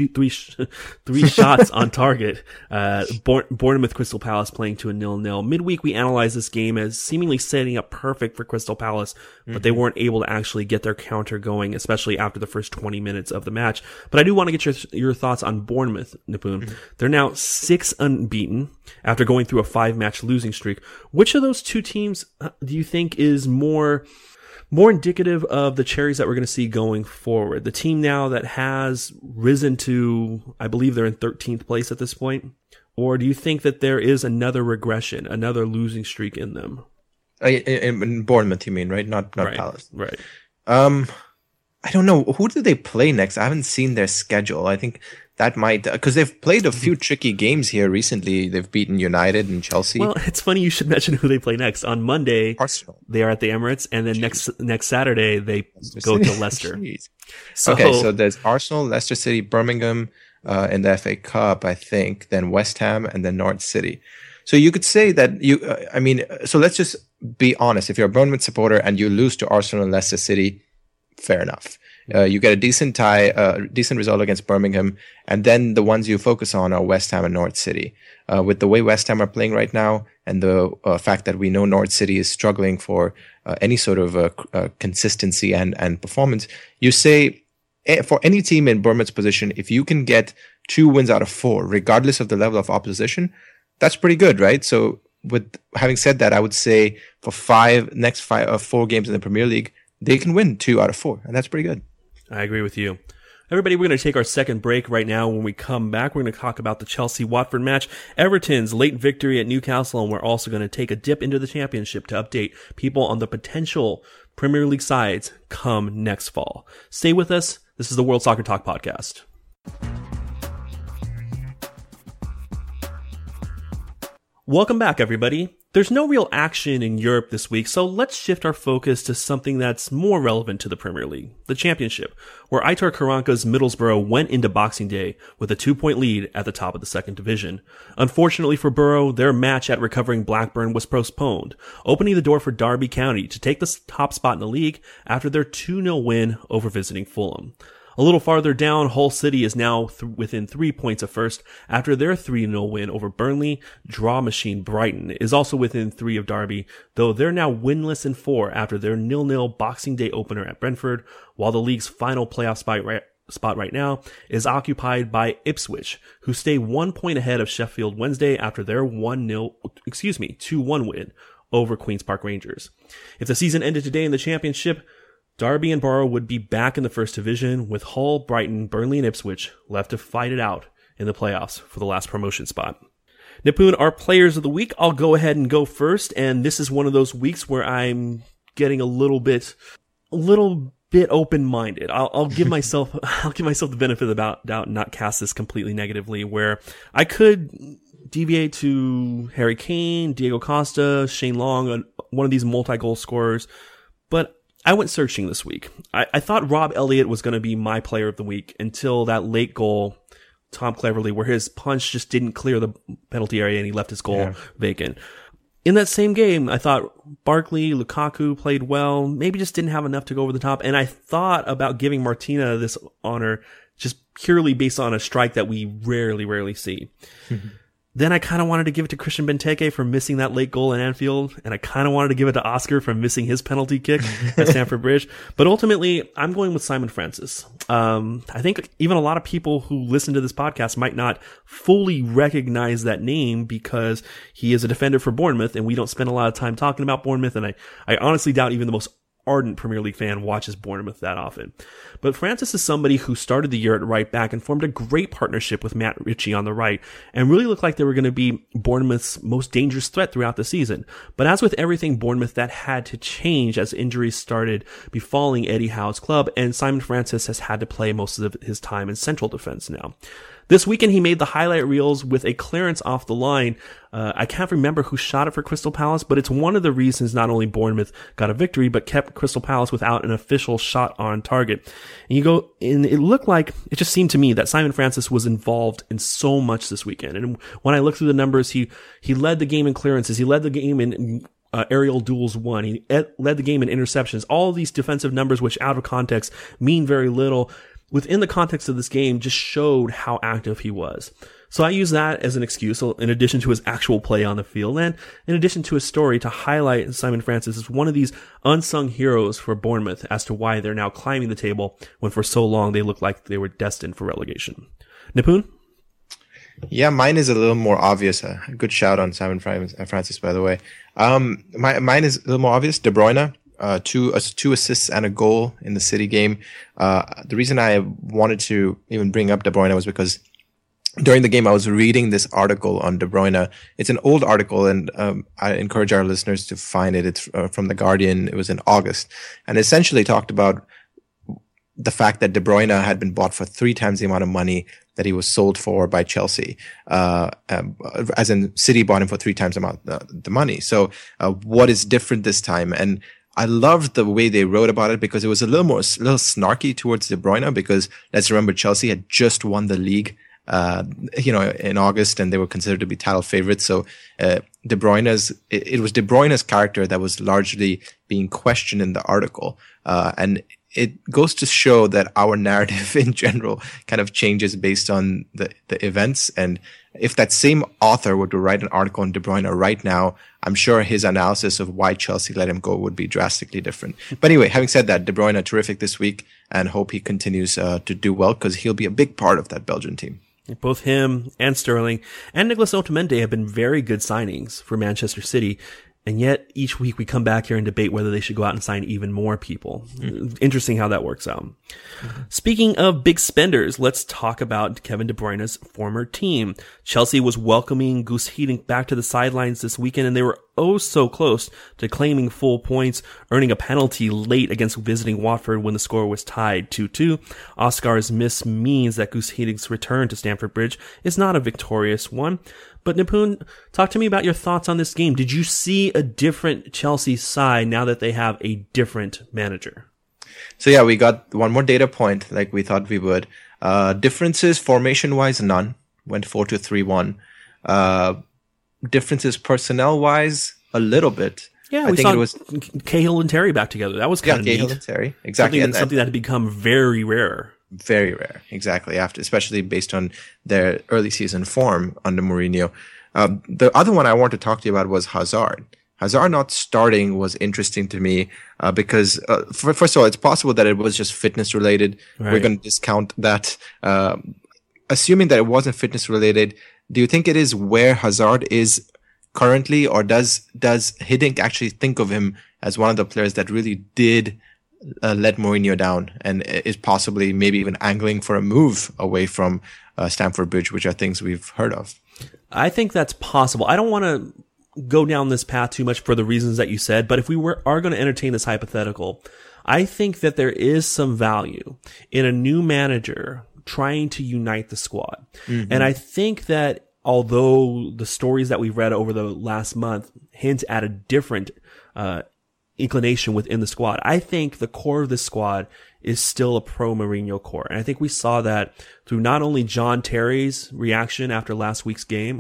on target. Bournemouth Crystal Palace playing to a 0-0. Midweek, we analyzed this game as seemingly setting up perfect for Crystal Palace, but they weren't able to actually get their counter going, especially after the first 20 minutes of the match. But I do want to get your thoughts on Bournemouth, Nipun. They're now 6 unbeaten after going through a 5-match losing streak. Which of those two teams do you think is more indicative of the cherries that we're going to see going forward? The team now that has risen to, I believe they're in 13th place at this point? Or do you think that there is another regression, another losing streak in them? In Bournemouth, you mean, right? Not right, Palace. Right. I don't know. Who do they play next? I haven't seen their schedule. I think that might, because they've played a few tricky games here recently. They've beaten United and Chelsea. Well, it's funny you should mention who they play next. On Monday, Arsenal. They are at the Emirates, and then next Saturday they go to Leicester. So there's Arsenal, Leicester City, Birmingham in the FA Cup, I think, then West Ham, and then Norwich City. So you could say that so let's just be honest. If you're a Bournemouth supporter and you lose to Arsenal and Leicester City, fair enough. You get a decent tie, decent result against Birmingham, and then the ones you focus on are West Ham and Norwich City. With the way West Ham are playing right now, and the fact that we know Norwich City is struggling for any sort of consistency and performance, you say for any team in Bournemouth's position, if you can get 2 wins out of 4, regardless of the level of opposition, that's pretty good, right? So with having said that, I would say for 4 games in the Premier League, they can win 2 out of 4, and that's pretty good. I agree with you. Everybody, we're going to take our second break right now. When we come back, we're going to talk about the Chelsea-Watford match, Everton's late victory at Newcastle, and we're also going to take a dip into the Championship to update people on the potential Premier League sides come next fall. Stay with us. This is the World Soccer Talk podcast. Welcome back, everybody. There's no real action in Europe this week, so let's shift our focus to something that's more relevant to the Premier League, the Championship, where Aitor Karanka's Middlesbrough went into Boxing Day with a 2-point lead at the top of the second division. Unfortunately for Borough, their match at recovering Blackburn was postponed, opening the door for Derby County to take the top spot in the league after their 2-0 win over visiting Fulham. A little farther down, Hull City is now within 3 points of first after their 3-0 win over Burnley. Draw machine Brighton is also within 3 of Derby, though they're now winless in 4 after their 0-0 Boxing Day opener at Brentford, while the league's final playoff spot right now is occupied by Ipswich, who stay 1 point ahead of Sheffield Wednesday after their 2-1 win over Queen's Park Rangers. If the season ended today in the Championship, Derby and Borough would be back in the first division, with Hull, Brighton, Burnley, and Ipswich left to fight it out in the playoffs for the last promotion spot. Nipun, our players of the week, I'll go ahead and go first, and this is one of those weeks where I'm getting a little bit open-minded. I'll give myself the benefit of the doubt and not cast this completely negatively, where I could deviate to Harry Kane, Diego Costa, Shane Long, one of these multi-goal scorers, but I went searching this week. I thought Rob Elliott was going to be my player of the week until that late goal, Tom Cleverley, where his punch just didn't clear the penalty area and he left his goal vacant. In that same game, I thought Barkley, Lukaku played well, maybe just didn't have enough to go over the top. And I thought about giving Martina this honor just purely based on a strike that we rarely see. Then I kind of wanted to give it to Christian Benteke for missing that late goal in Anfield, and I kind of wanted to give it to Oscar for missing his penalty kick at Stamford Bridge. But ultimately, I'm going with Simon Francis. I think even a lot of people who listen to this podcast might not fully recognize that name because he is a defender for Bournemouth, and we don't spend a lot of time talking about Bournemouth, and I honestly doubt even the most ardent Premier League fan watches Bournemouth that often. But Francis is somebody who started the year at right back and formed a great partnership with Matt Ritchie on the right and really looked like they were going to be Bournemouth's most dangerous threat throughout the season. But as with everything Bournemouth, that had to change as injuries started befalling Eddie Howe's club, and Simon Francis has had to play most of his time in central defense now. This weekend, he made the highlight reels with a clearance off the line. I can't remember who shot it for Crystal Palace, but it's one of the reasons not only Bournemouth got a victory, but kept Crystal Palace without an official shot on target. And it looked like, it just seemed to me that Simon Francis was involved in so much this weekend. And when I looked through the numbers, he led the game in clearances. He led the game in aerial duels won. He led the game in interceptions. All of these defensive numbers, which out of context mean very little, within the context of this game, just showed how active he was. So I use that as an excuse, in addition to his actual play on the field, and in addition to his story, to highlight Simon Francis as one of these unsung heroes for Bournemouth as to why they're now climbing the table when for so long they looked like they were destined for relegation. Nipun? Yeah, mine is a little more obvious. Good shout on Simon Francis, by the way. Mine is a little more obvious. De Bruyne. Two assists and a goal in the City game. The reason I wanted to even bring up De Bruyne was because during the game I was reading this article on De Bruyne. It's an old article, and I encourage our listeners to find it. It's from The Guardian. It was in August, and essentially talked about the fact that De Bruyne had been bought for 3 times the amount of money that he was sold for by Chelsea, as in City bought him for 3 times the money. So what is different this time? And I loved the way they wrote about it because it was a little snarky towards De Bruyne, because let's remember Chelsea had just won the league, in August, and they were considered to be title favorites. So, it was De Bruyne's character that was largely being questioned in the article. And it goes to show that our narrative in general kind of changes based on the events. And if that same author were to write an article on De Bruyne right now, I'm sure his analysis of why Chelsea let him go would be drastically different. But anyway, having said that, De Bruyne terrific this week, and hope he continues to do well, because he'll be a big part of that Belgian team. Both him and Sterling and Nicolas Otamendi have been very good signings for Manchester City. And yet each week we come back here and debate whether they should go out and sign even more people. Interesting how that works out. Speaking of big spenders, let's talk about Kevin De Bruyne's former team. Chelsea was welcoming Guus Hiddink back to the sidelines this weekend, and they were oh so close to claiming full points, earning a penalty late against visiting Watford when the score was tied 2-2. Oscar's miss means that Guus Hiddink's return to Stamford Bridge is not a victorious one. But Nipun, talk to me about your thoughts on this game. Did you see a different Chelsea side now that they have a different manager? So yeah, we got one more data point like we thought we would. Differences formation-wise, none. Went 4-2-3-1. Differences personnel-wise, a little bit. Yeah, we saw it was Cahill and Terry back together. That was kind of neat. Cahill and Terry, exactly. Something that had become very rare. Very rare, exactly. Especially based on their early season form under Mourinho. The other one I want to talk to you about was Hazard. Hazard not starting was interesting to me because, first of all, it's possible that it was just fitness related. Right. We're going to discount that. Assuming that it wasn't fitness related, do you think it is where Hazard is currently, or does Hiddink actually think of him as one of the players that really did let Mourinho down, and is possibly maybe even angling for a move away from Stamford Bridge, which are things we've heard of? I think that's possible. I don't want to go down this path too much for the reasons that you said, but if we are going to entertain this hypothetical, I think that there is some value in a new manager trying to unite the squad. Mm-hmm. And I think that although the stories that we've read over the last month hint at a different inclination within the squad, I think the core of this squad is still a pro Mourinho core. And I think we saw that through not only John Terry's reaction after last week's game,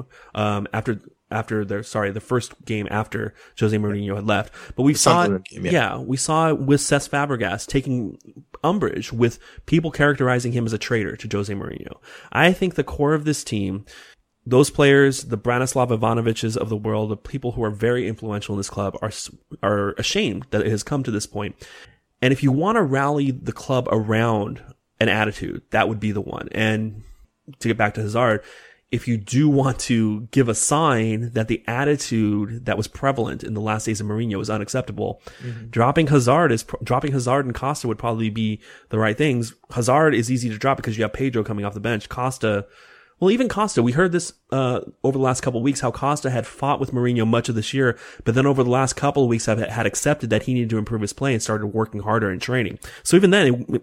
the first game after Jose Mourinho had left, but we saw it, we saw it with Cesc Fabregas taking umbrage with people characterizing him as a traitor to Jose Mourinho. I think the core of this team, those players, the Branislav Ivanoviches of the world, the people who are very influential in this club, are ashamed that it has come to this point. And if you want to rally the club around an attitude, that would be the one. And to get back to Hazard, if you do want to give a sign that the attitude that was prevalent in the last days of Mourinho is unacceptable, dropping Hazard and Costa would probably be the right things. Hazard is easy to drop because you have Pedro coming off the bench. Even Costa, we heard this over the last couple of weeks, how Costa had fought with Mourinho much of this year, but then over the last couple of weeks had accepted that he needed to improve his play and started working harder in training. So even then,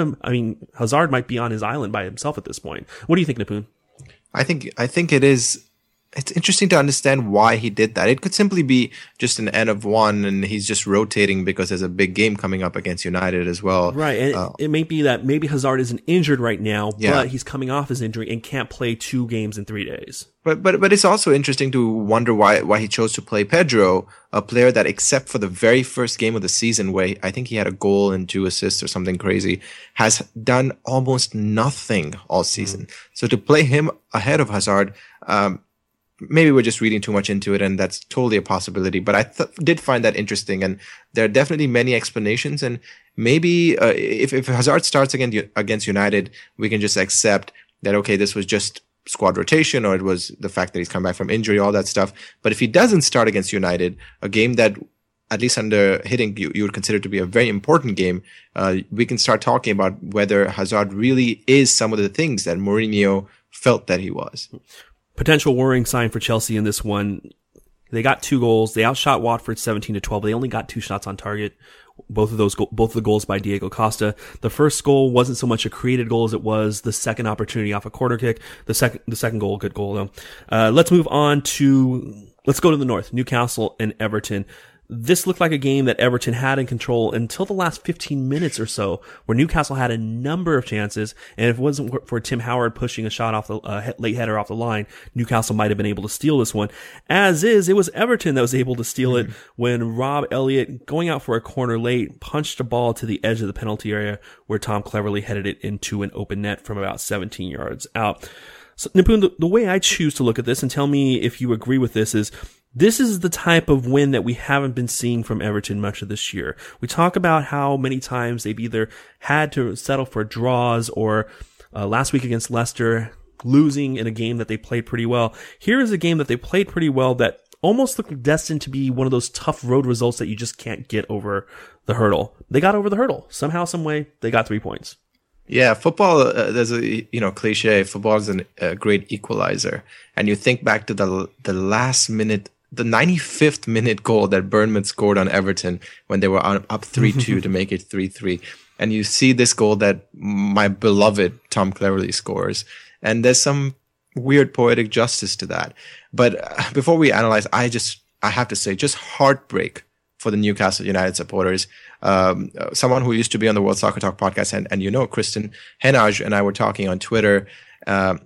Hazard might be on his island by himself at this point. What do you think, Nipun? I think it is. It's interesting to understand why he did that. It could simply be just an N of one, and he's just rotating because there's a big game coming up against United as well. Right, and it may be that maybe Hazard isn't injured right now, but he's coming off his injury and can't play 2 games in 3 days. But it's also interesting to wonder why he chose to play Pedro, a player that, except for the very first game of the season, where I think he had a goal and 2 assists or something crazy, has done almost nothing all season. So to play him ahead of Hazard, maybe we're just reading too much into it, and that's totally a possibility. But I did find that interesting, and there are definitely many explanations. And maybe if Hazard starts against United, we can just accept that, okay, this was just squad rotation, or it was the fact that he's come back from injury, all that stuff. But if he doesn't start against United, a game that, at least under Hiddink, you would consider to be a very important game, we can start talking about whether Hazard really is some of the things that Mourinho felt that he was. Potential worrying sign for Chelsea in this one. They got 2 goals. They outshot Watford 17-12. They only got 2 shots on target. Both of the goals by Diego Costa. The first goal wasn't so much a created goal as it was the second opportunity off a corner kick. The second goal, good goal though. Let's go to the north. Newcastle and Everton. This looked like a game that Everton had in control until the last 15 minutes or so, where Newcastle had a number of chances, and if it wasn't for Tim Howard pushing a shot off the late header off the line, Newcastle might have been able to steal this one. As is, it was Everton that was able to steal it when Rob Elliott, going out for a corner late, punched a ball to the edge of the penalty area, where Tom cleverly headed it into an open net from about 17 yards out. So, Nipun, the way I choose to look at this, and tell me if you agree with this, is this is the type of win that we haven't been seeing from Everton much of this year. We talk about how many times they've either had to settle for draws or last week against Leicester, losing in a game that they played pretty well. Here is a game that they played pretty well that almost looked destined to be one of those tough road results that you just can't get over the hurdle. They got over the hurdle. Somehow, some way, they got 3 points. Yeah, football, there's a, cliche, football is a great equalizer. And you think back to the last minute, the 95th minute goal that Bournemouth scored on Everton when they were up 3-2 to make it 3-3. And you see this goal that my beloved Tom Cleverley scores. And there's some weird poetic justice to that. But before we analyze, I have to say, just heartbreak for the Newcastle United supporters. Someone who used to be on the World Soccer Talk podcast, and Kristen Henage and I were talking on Twitter, I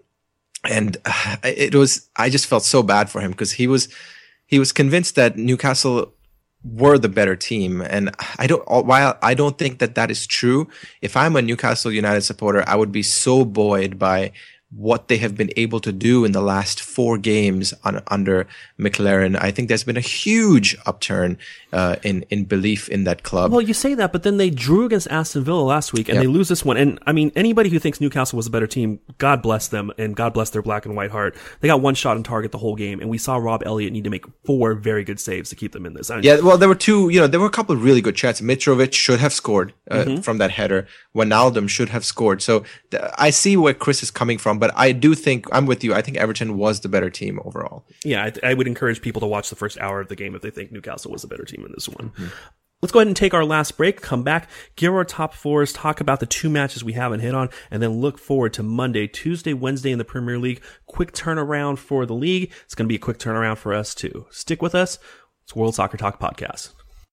just felt so bad for him because he was convinced that Newcastle were the better team. And while I don't think that is true, if I'm a Newcastle United supporter, I would be so buoyed by what they have been able to do in the last 4 games under McLaren. I think there's been a huge upturn in belief in that club. Well, you say that, but then they drew against Aston Villa last week, and they lose this one. And I mean, anybody who thinks Newcastle was a better team, God bless them, and God bless their black and white heart. They got one shot on target the whole game, and we saw Rob Elliott need to make 4 very good saves to keep them in this. Well, there were 2, there were a couple of really good chances. Mitrovic should have scored from that header. Wijnaldum should have scored. So I see where Chris is coming from, but I do think, I'm with you, I think Everton was the better team overall. Yeah, I would encourage people to watch the first hour of the game if they think Newcastle was a better team in this one. Mm-hmm. Let's go ahead and take our last break, come back, give our top 4s, talk about the 2 matches we haven't hit on, and then look forward to Monday, Tuesday, Wednesday in the Premier League. Quick turnaround for the league. It's going to be a quick turnaround for us too. Stick with us. It's World Soccer Talk Podcast.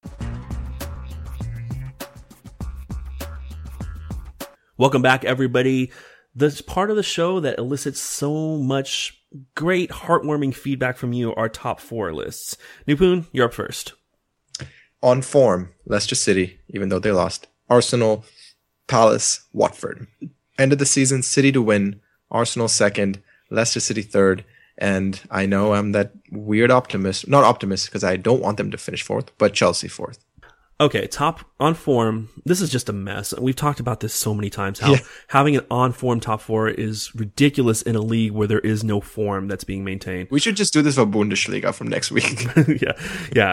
Welcome back, everybody. This part of the show that elicits so much great, heartwarming feedback from you, our top 4 lists. Nipun, you're up first. On form, Leicester City, even though they lost. Arsenal, Palace, Watford. End of the season, City to win. Arsenal second, Leicester City third. And I know I'm that weird optimist. Not optimist, because I don't want them to finish 4th, but Chelsea 4th. Okay, top on form. This is just a mess. We've talked about this so many times. How having an on form top 4 is ridiculous in a league where there is no form that's being maintained. We should just do this for Bundesliga from next week. Yeah.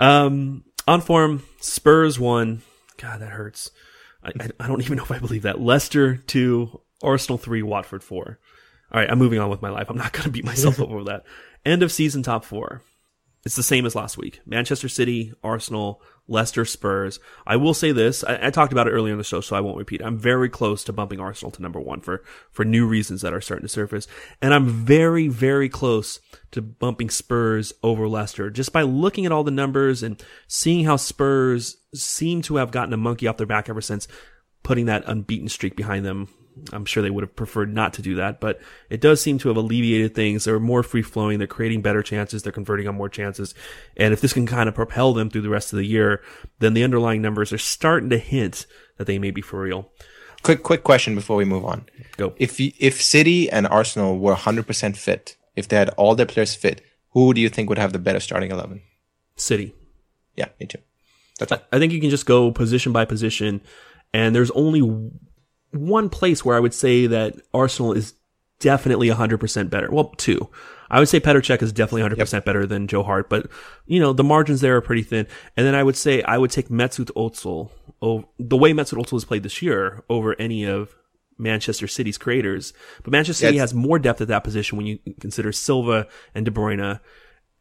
On form, Spurs 1. God, that hurts. I don't even know if I believe that. Leicester 2, Arsenal 3, Watford 4. All right, I'm moving on with my life. I'm not going to beat myself up over that. End of season top 4. It's the same as last week. Manchester City, Arsenal, Leicester, Spurs. I will say this. I talked about it earlier in the show, so I won't repeat. I'm very close to bumping Arsenal to number 1 for new reasons that are starting to surface. And I'm very, very close to bumping Spurs over Leicester. Just by looking at all the numbers and seeing how Spurs seem to have gotten a monkey off their back ever since putting that unbeaten streak behind them. I'm sure they would have preferred not to do that, but it does seem to have alleviated things. They're more free-flowing. They're creating better chances. They're converting on more chances. And if this can kind of propel them through the rest of the year, then the underlying numbers are starting to hint that they may be for real. Quick question before we move on. Go. If City and Arsenal were 100% fit, if they had all their players fit, who do you think would have the better starting 11? City. Yeah, me too. I think you can just go position by position, and there's only one place where I would say that Arsenal is definitely 100% better. Well, 2. I would say Petr Cech is definitely 100% better than Joe Hart, but the margins there are pretty thin. And then I would say I would take Mesut Ozil, the way Mesut Ozil has played this year, over any of Manchester City's creators. But Manchester City has more depth at that position when you consider Silva and De Bruyne.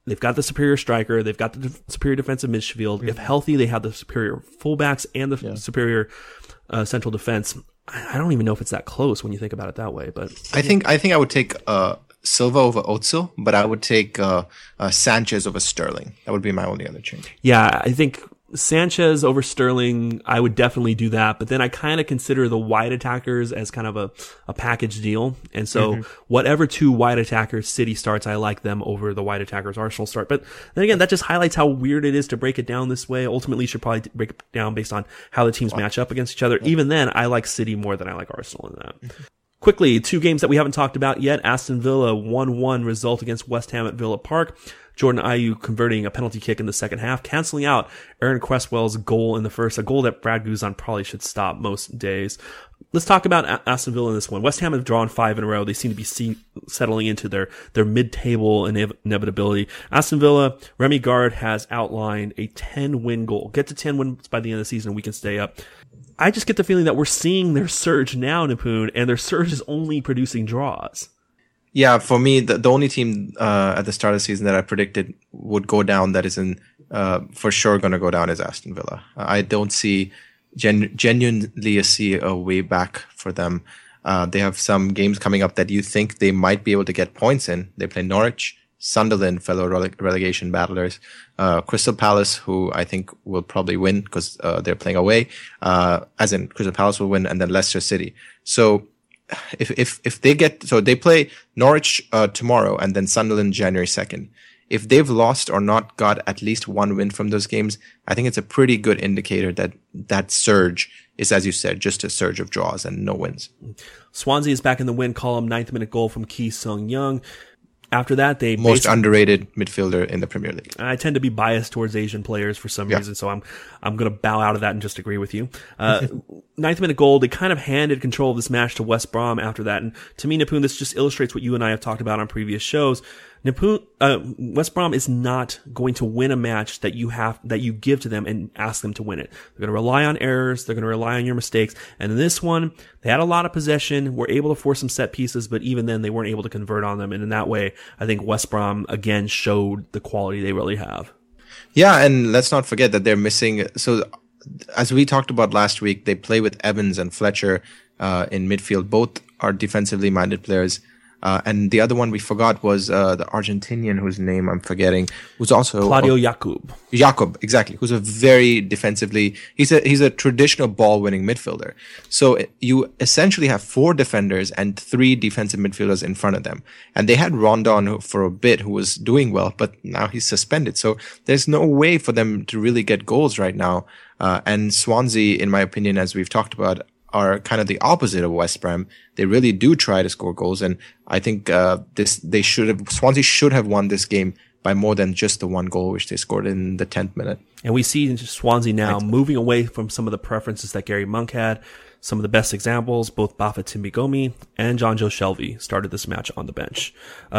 They've got the superior striker. They've got the superior defensive midfield. If healthy, they have the superior fullbacks and the superior central defense. I don't even know if it's that close when you think about it that way. But I think I would take Silva over Özil, but I would take Sanchez over Sterling. That would be my only other change. Yeah, I think Sanchez over Sterling, I would definitely do that. But then I kind of consider the wide attackers as kind of a package deal. And so whatever two wide attackers City starts, I like them over the wide attackers Arsenal start. But then again, that just highlights how weird it is to break it down this way. Ultimately, you should probably break it down based on how the teams match up against each other. Even then, I like City more than I like Arsenal in that. Quickly, two games that we haven't talked about yet. Aston Villa 1-1 result against West Ham at Villa Park. Jordan Ayew converting a penalty kick in the second half, canceling out Aaron Cresswell's goal in the first, a goal that Brad Guzan probably should stop most days. Let's talk about Aston Villa in this one. West Ham have drawn 5 in a row. They seem to be settling into their mid-table inevitability. Aston Villa, Remy Gard has outlined a 10-win goal. Get to 10 wins by the end of the season, we can stay up. I just get the feeling that we're seeing their surge now, Nipun, and their surge is only producing draws. Yeah, for me, the only team at the start of the season that I predicted would go down, that is for sure going to go down, is Aston Villa. I don't see genuinely see a way back for them. They have some games coming up that you think they might be able to get points in. They play Norwich, Sunderland, fellow relegation battlers, Crystal Palace, who I think will probably win because they're playing away, as in Crystal Palace will win, and then Leicester City. So if they get, so they play Norwich tomorrow and then Sunderland January 2nd. If they've lost or not got at least one win from those games, I think it's a pretty good indicator that that surge is, as you said, just a surge of draws and no wins. Swansea is back in the win column, 9th-minute goal from Ki Sung-young. After that, they most underrated midfielder in the Premier League. I tend to be biased towards Asian players for some reason, so I'm going to bow out of that and just agree with you. 9th-minute goal, they kind of handed control of this match to West Brom after that, and to me, Nipun, this just illustrates what you and I have talked about on previous shows. West Brom is not going to win a match that you give to them and ask them to win it. They're going to rely on errors. They're going to rely on your mistakes. And in this one, they had a lot of possession, were able to force some set pieces, but even then they weren't able to convert on them. And in that way, I think West Brom again showed the quality they really have. Yeah. And let's not forget that they're missing. So as we talked about last week, they play with Evans and Fletcher, in midfield. Both are defensively minded players. And the other one we forgot was the Argentinian whose name I'm forgetting, who's also Claudio Yacoub. Yacoub, exactly, who's a very defensively, he's a traditional ball-winning midfielder. So you essentially have 4 defenders and 3 defensive midfielders in front of them. And they had Rondon for a bit, who was doing well, but now he's suspended. So there's no way for them to really get goals right now. And Swansea, in my opinion, as we've talked about, are kind of the opposite of West Brom. They really do try to score goals, and I think Swansea should have won this game by more than just the one goal which they scored in the 10th minute. And we see Swansea now moving away from some of the preferences that Gary Monk had. Some of the best examples, both Bafa Timbigomi and John Joe Shelvey started this match on the bench.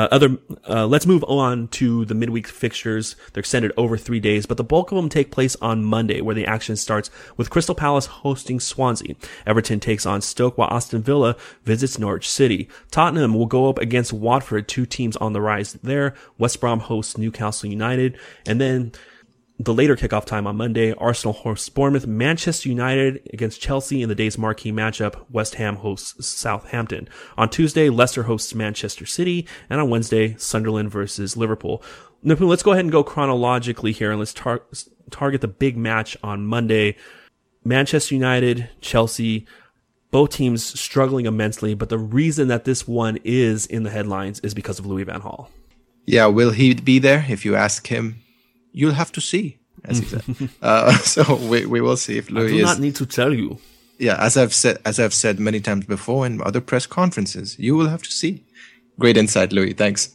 Let's move on to the midweek fixtures. They're extended over 3 days, but the bulk of them take place on Monday, where the action starts with Crystal Palace hosting Swansea. Everton takes on Stoke, while Aston Villa visits Norwich City. Tottenham will go up against Watford, 2 teams on the rise there. West Brom hosts Newcastle United, and then the later kickoff time on Monday, Arsenal hosts Bournemouth, Manchester United against Chelsea in the day's marquee matchup. West Ham hosts Southampton. On Tuesday, Leicester hosts Manchester City, and on Wednesday, Sunderland versus Liverpool. Nipun, let's go ahead and go chronologically here, and let's target the big match on Monday. Manchester United, Chelsea, both teams struggling immensely, but the reason that this one is in the headlines is because of Louis van Gaal. Yeah, will he be there? If you ask him, you'll have to see, as he said. So we will see if Louis I do not need to tell you. Yeah, as I've said many times before in other press conferences, you will have to see. Great insight, Louis. Thanks.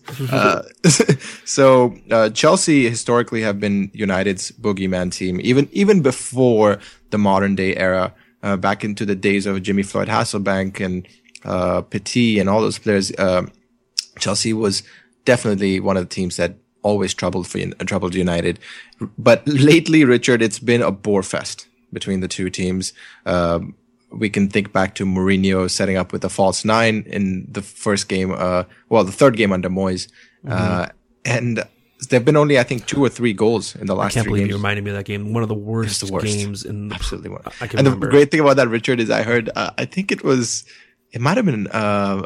So Chelsea historically have been United's boogeyman team, even before the modern day era. Back into the days of Jimmy Floyd Hasselbank and Petit and all those players, Chelsea was definitely one of the teams that always troubled United. But lately, Richard, it's been a bore fest between the two teams. We can think back to Mourinho setting up with a false 9 in the first game, the third game under Moyes. And There have been only, I think, 2 or 3 goals in the last 3 games. I can't believe you reminded me of that game. One of the worst games in absolutely one. I can and remember. The great thing about that, Richard, is I heard, I think it might have been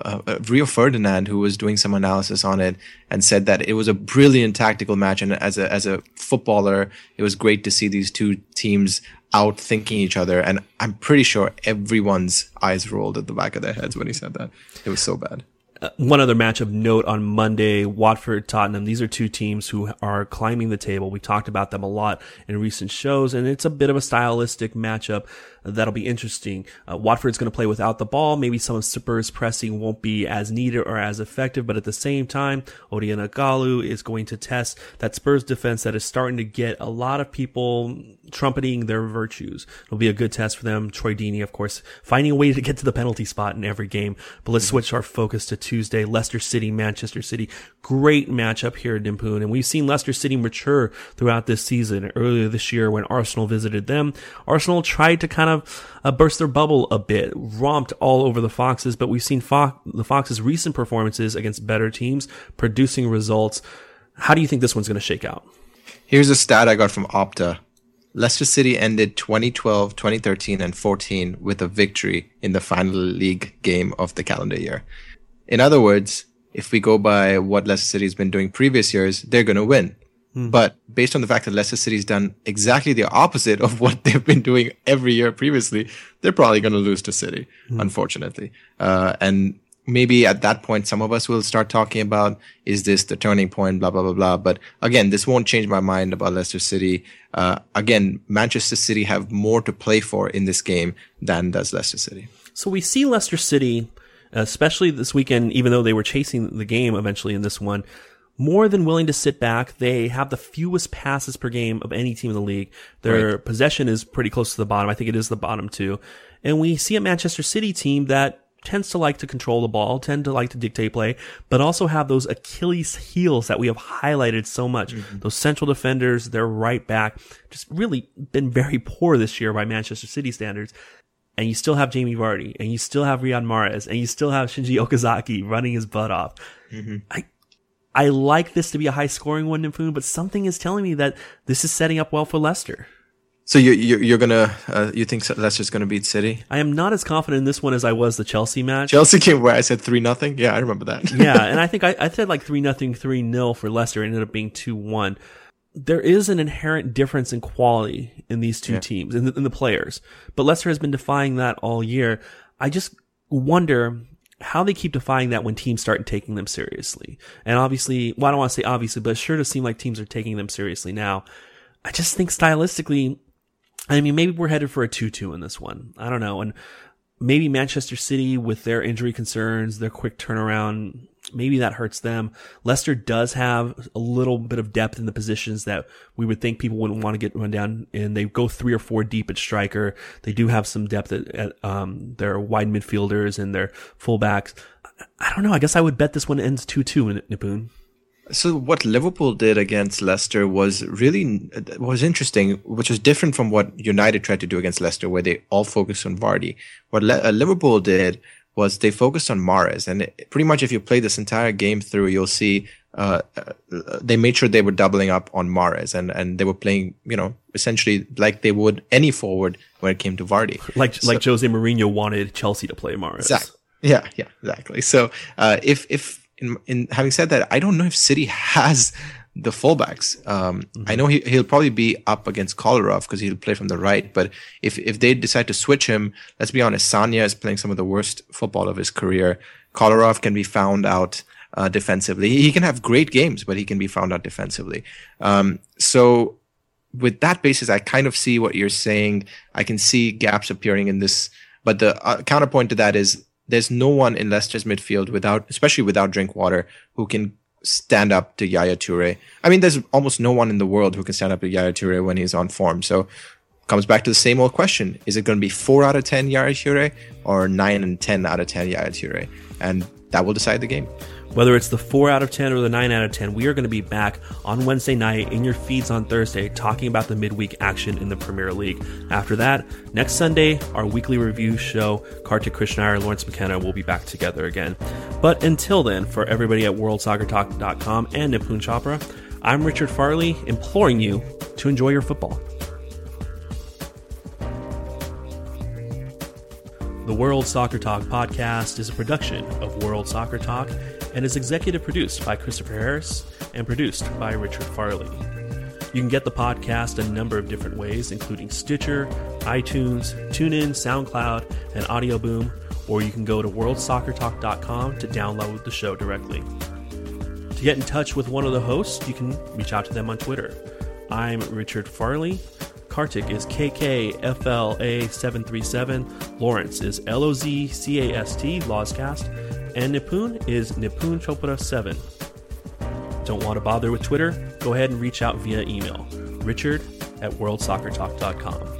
Rio Ferdinand who was doing some analysis on it and said that it was a brilliant tactical match. And as a footballer, it was great to see these 2 teams out thinking each other. And I'm pretty sure everyone's eyes rolled at the back of their heads when he said that. It was so bad. One other match of note on Monday, Watford-Tottenham. These are 2 teams who are climbing the table. We talked about them a lot in recent shows, and it's a bit of a stylistic matchup that'll be interesting. Watford's going to play without the ball. Maybe some of Spurs' pressing won't be as needed or as effective, but at the same time, Odion Igalo is going to test that Spurs defense that is starting to get a lot of people trumpeting their virtues. It'll be a good test for them. Troy Deeney, of course, finding a way to get to the penalty spot in every game. But let's switch our focus to Tuesday. Leicester City, Manchester City. Great matchup here at Nimpoon. And we've seen Leicester City mature throughout this season. Earlier this year when Arsenal visited them, Arsenal tried to kind of burst their bubble a bit, romped all over the Foxes, but we've seen the Foxes' recent performances against better teams producing results. How do you think this one's going to shake out? Here's a stat I got from Opta. Leicester City ended 2012, 2013, and 14 with a victory in the final league game of the calendar year. In other words, if we go by what Leicester City has been doing previous years, they're going to win. But based on the fact that Leicester City's done exactly the opposite of what they've been doing every year previously, they're probably going to lose to City, unfortunately. And maybe at that point, some of us will start talking about, is this the turning point, blah, blah, blah, blah. But again, this won't change my mind about Leicester City. Again, Manchester City have more to play for in this game than does Leicester City. So we see Leicester City, especially this weekend, even though they were chasing the game eventually in this one, more than willing to sit back. They have the fewest passes per game of any team in the league. Their possession is pretty close to the bottom. I think it is the bottom 2. And we see a Manchester City team that tends to like to control the ball, tend to like to dictate play, but also have those Achilles heels that we have highlighted so much. Those central defenders, their right back, just really been very poor this year by Manchester City standards. And you still have Jamie Vardy, and you still have Riyad Mahrez, and you still have Shinji Okazaki running his butt off. I like this to be a high-scoring one, Nimpoon, but something is telling me that this is setting up well for Leicester. So you're gonna you think Leicester's gonna beat City? I am not as confident in this one as I was the Chelsea match. Chelsea came where I said 3-0. Yeah, I remember that. Yeah, and I think I said like 3-0, 3-0 for Leicester. It ended up being 2-1. There is an inherent difference in quality in these 2 teams, in the players. But Leicester has been defying that all year. I just wonder how they keep defying that when teams start taking them seriously. And obviously, well, I don't want to say obviously, but it sure does seem like teams are taking them seriously now. I just think stylistically, I mean, maybe we're headed for a 2-2 in this one. I don't know. And maybe Manchester City with their injury concerns, their quick turnaround, maybe that hurts them. Leicester does have a little bit of depth in the positions that we would think people wouldn't want to get run down, and they go 3 or 4 deep at striker. They do have some depth at their wide midfielders and their fullbacks. I don't know. I guess I would bet this one ends 2-2 in Nimpoon. So what Liverpool did against Leicester was interesting, which was different from what United tried to do against Leicester, where they all focused on Vardy. What Liverpool did was they focused on Mahrez, and pretty much if you play this entire game through, you'll see they made sure they were doubling up on Mahrez, and they were playing, essentially like they would any forward when it came to Vardy. Like Jose Mourinho wanted Chelsea to play Mahrez. Exactly. Yeah, exactly. So if in having said that, I don't know if City has the fullbacks. I know he'll probably be up against Kolarov because he'll play from the right. But if they decide to switch him, let's be honest, Sanya is playing some of the worst football of his career. Kolarov can be found out defensively. He can have great games, but he can be found out defensively. So with that basis, I kind of see what you're saying. I can see gaps appearing in this. But the counterpoint to that is there's no one in Leicester's midfield especially without Drinkwater, who can stand up to Yaya Toure. I mean, there's almost no one in the world who can stand up to Yaya Toure when he's on form. So comes back to the same old question. Is it going to be 4 out of 10 Yaya Toure or 9 and 10 out of 10 Yaya Toure? And that will decide the game. Whether it's the 4 out of 10 or the 9 out of 10, we are going to be back on Wednesday night in your feeds on Thursday talking about the midweek action in the Premier League. After that, next Sunday, our weekly review show, Kartik Krishnaiyer and Lawrence McKenna will be back together again. But until then, for everybody at WorldSoccerTalk.com and Nipun Chopra, I'm Richard Farley, imploring you to enjoy your football. The World Soccer Talk podcast is a production of World Soccer Talk and is executive produced by Christopher Harris and produced by Richard Farley. You can get the podcast a number of different ways, including Stitcher, iTunes, TuneIn, SoundCloud, and Audio Boom, or you can go to worldsoccertalk.com to download the show directly. To get in touch with one of the hosts, you can reach out to them on Twitter. I'm Richard Farley. Kartik is KKFLA737. Lawrence is LOZCAST, Lawscast. And Nipun is Nipun Chopra 7. Don't want to bother with Twitter? Go ahead and reach out via email. Richard@worldsoccertalk.com.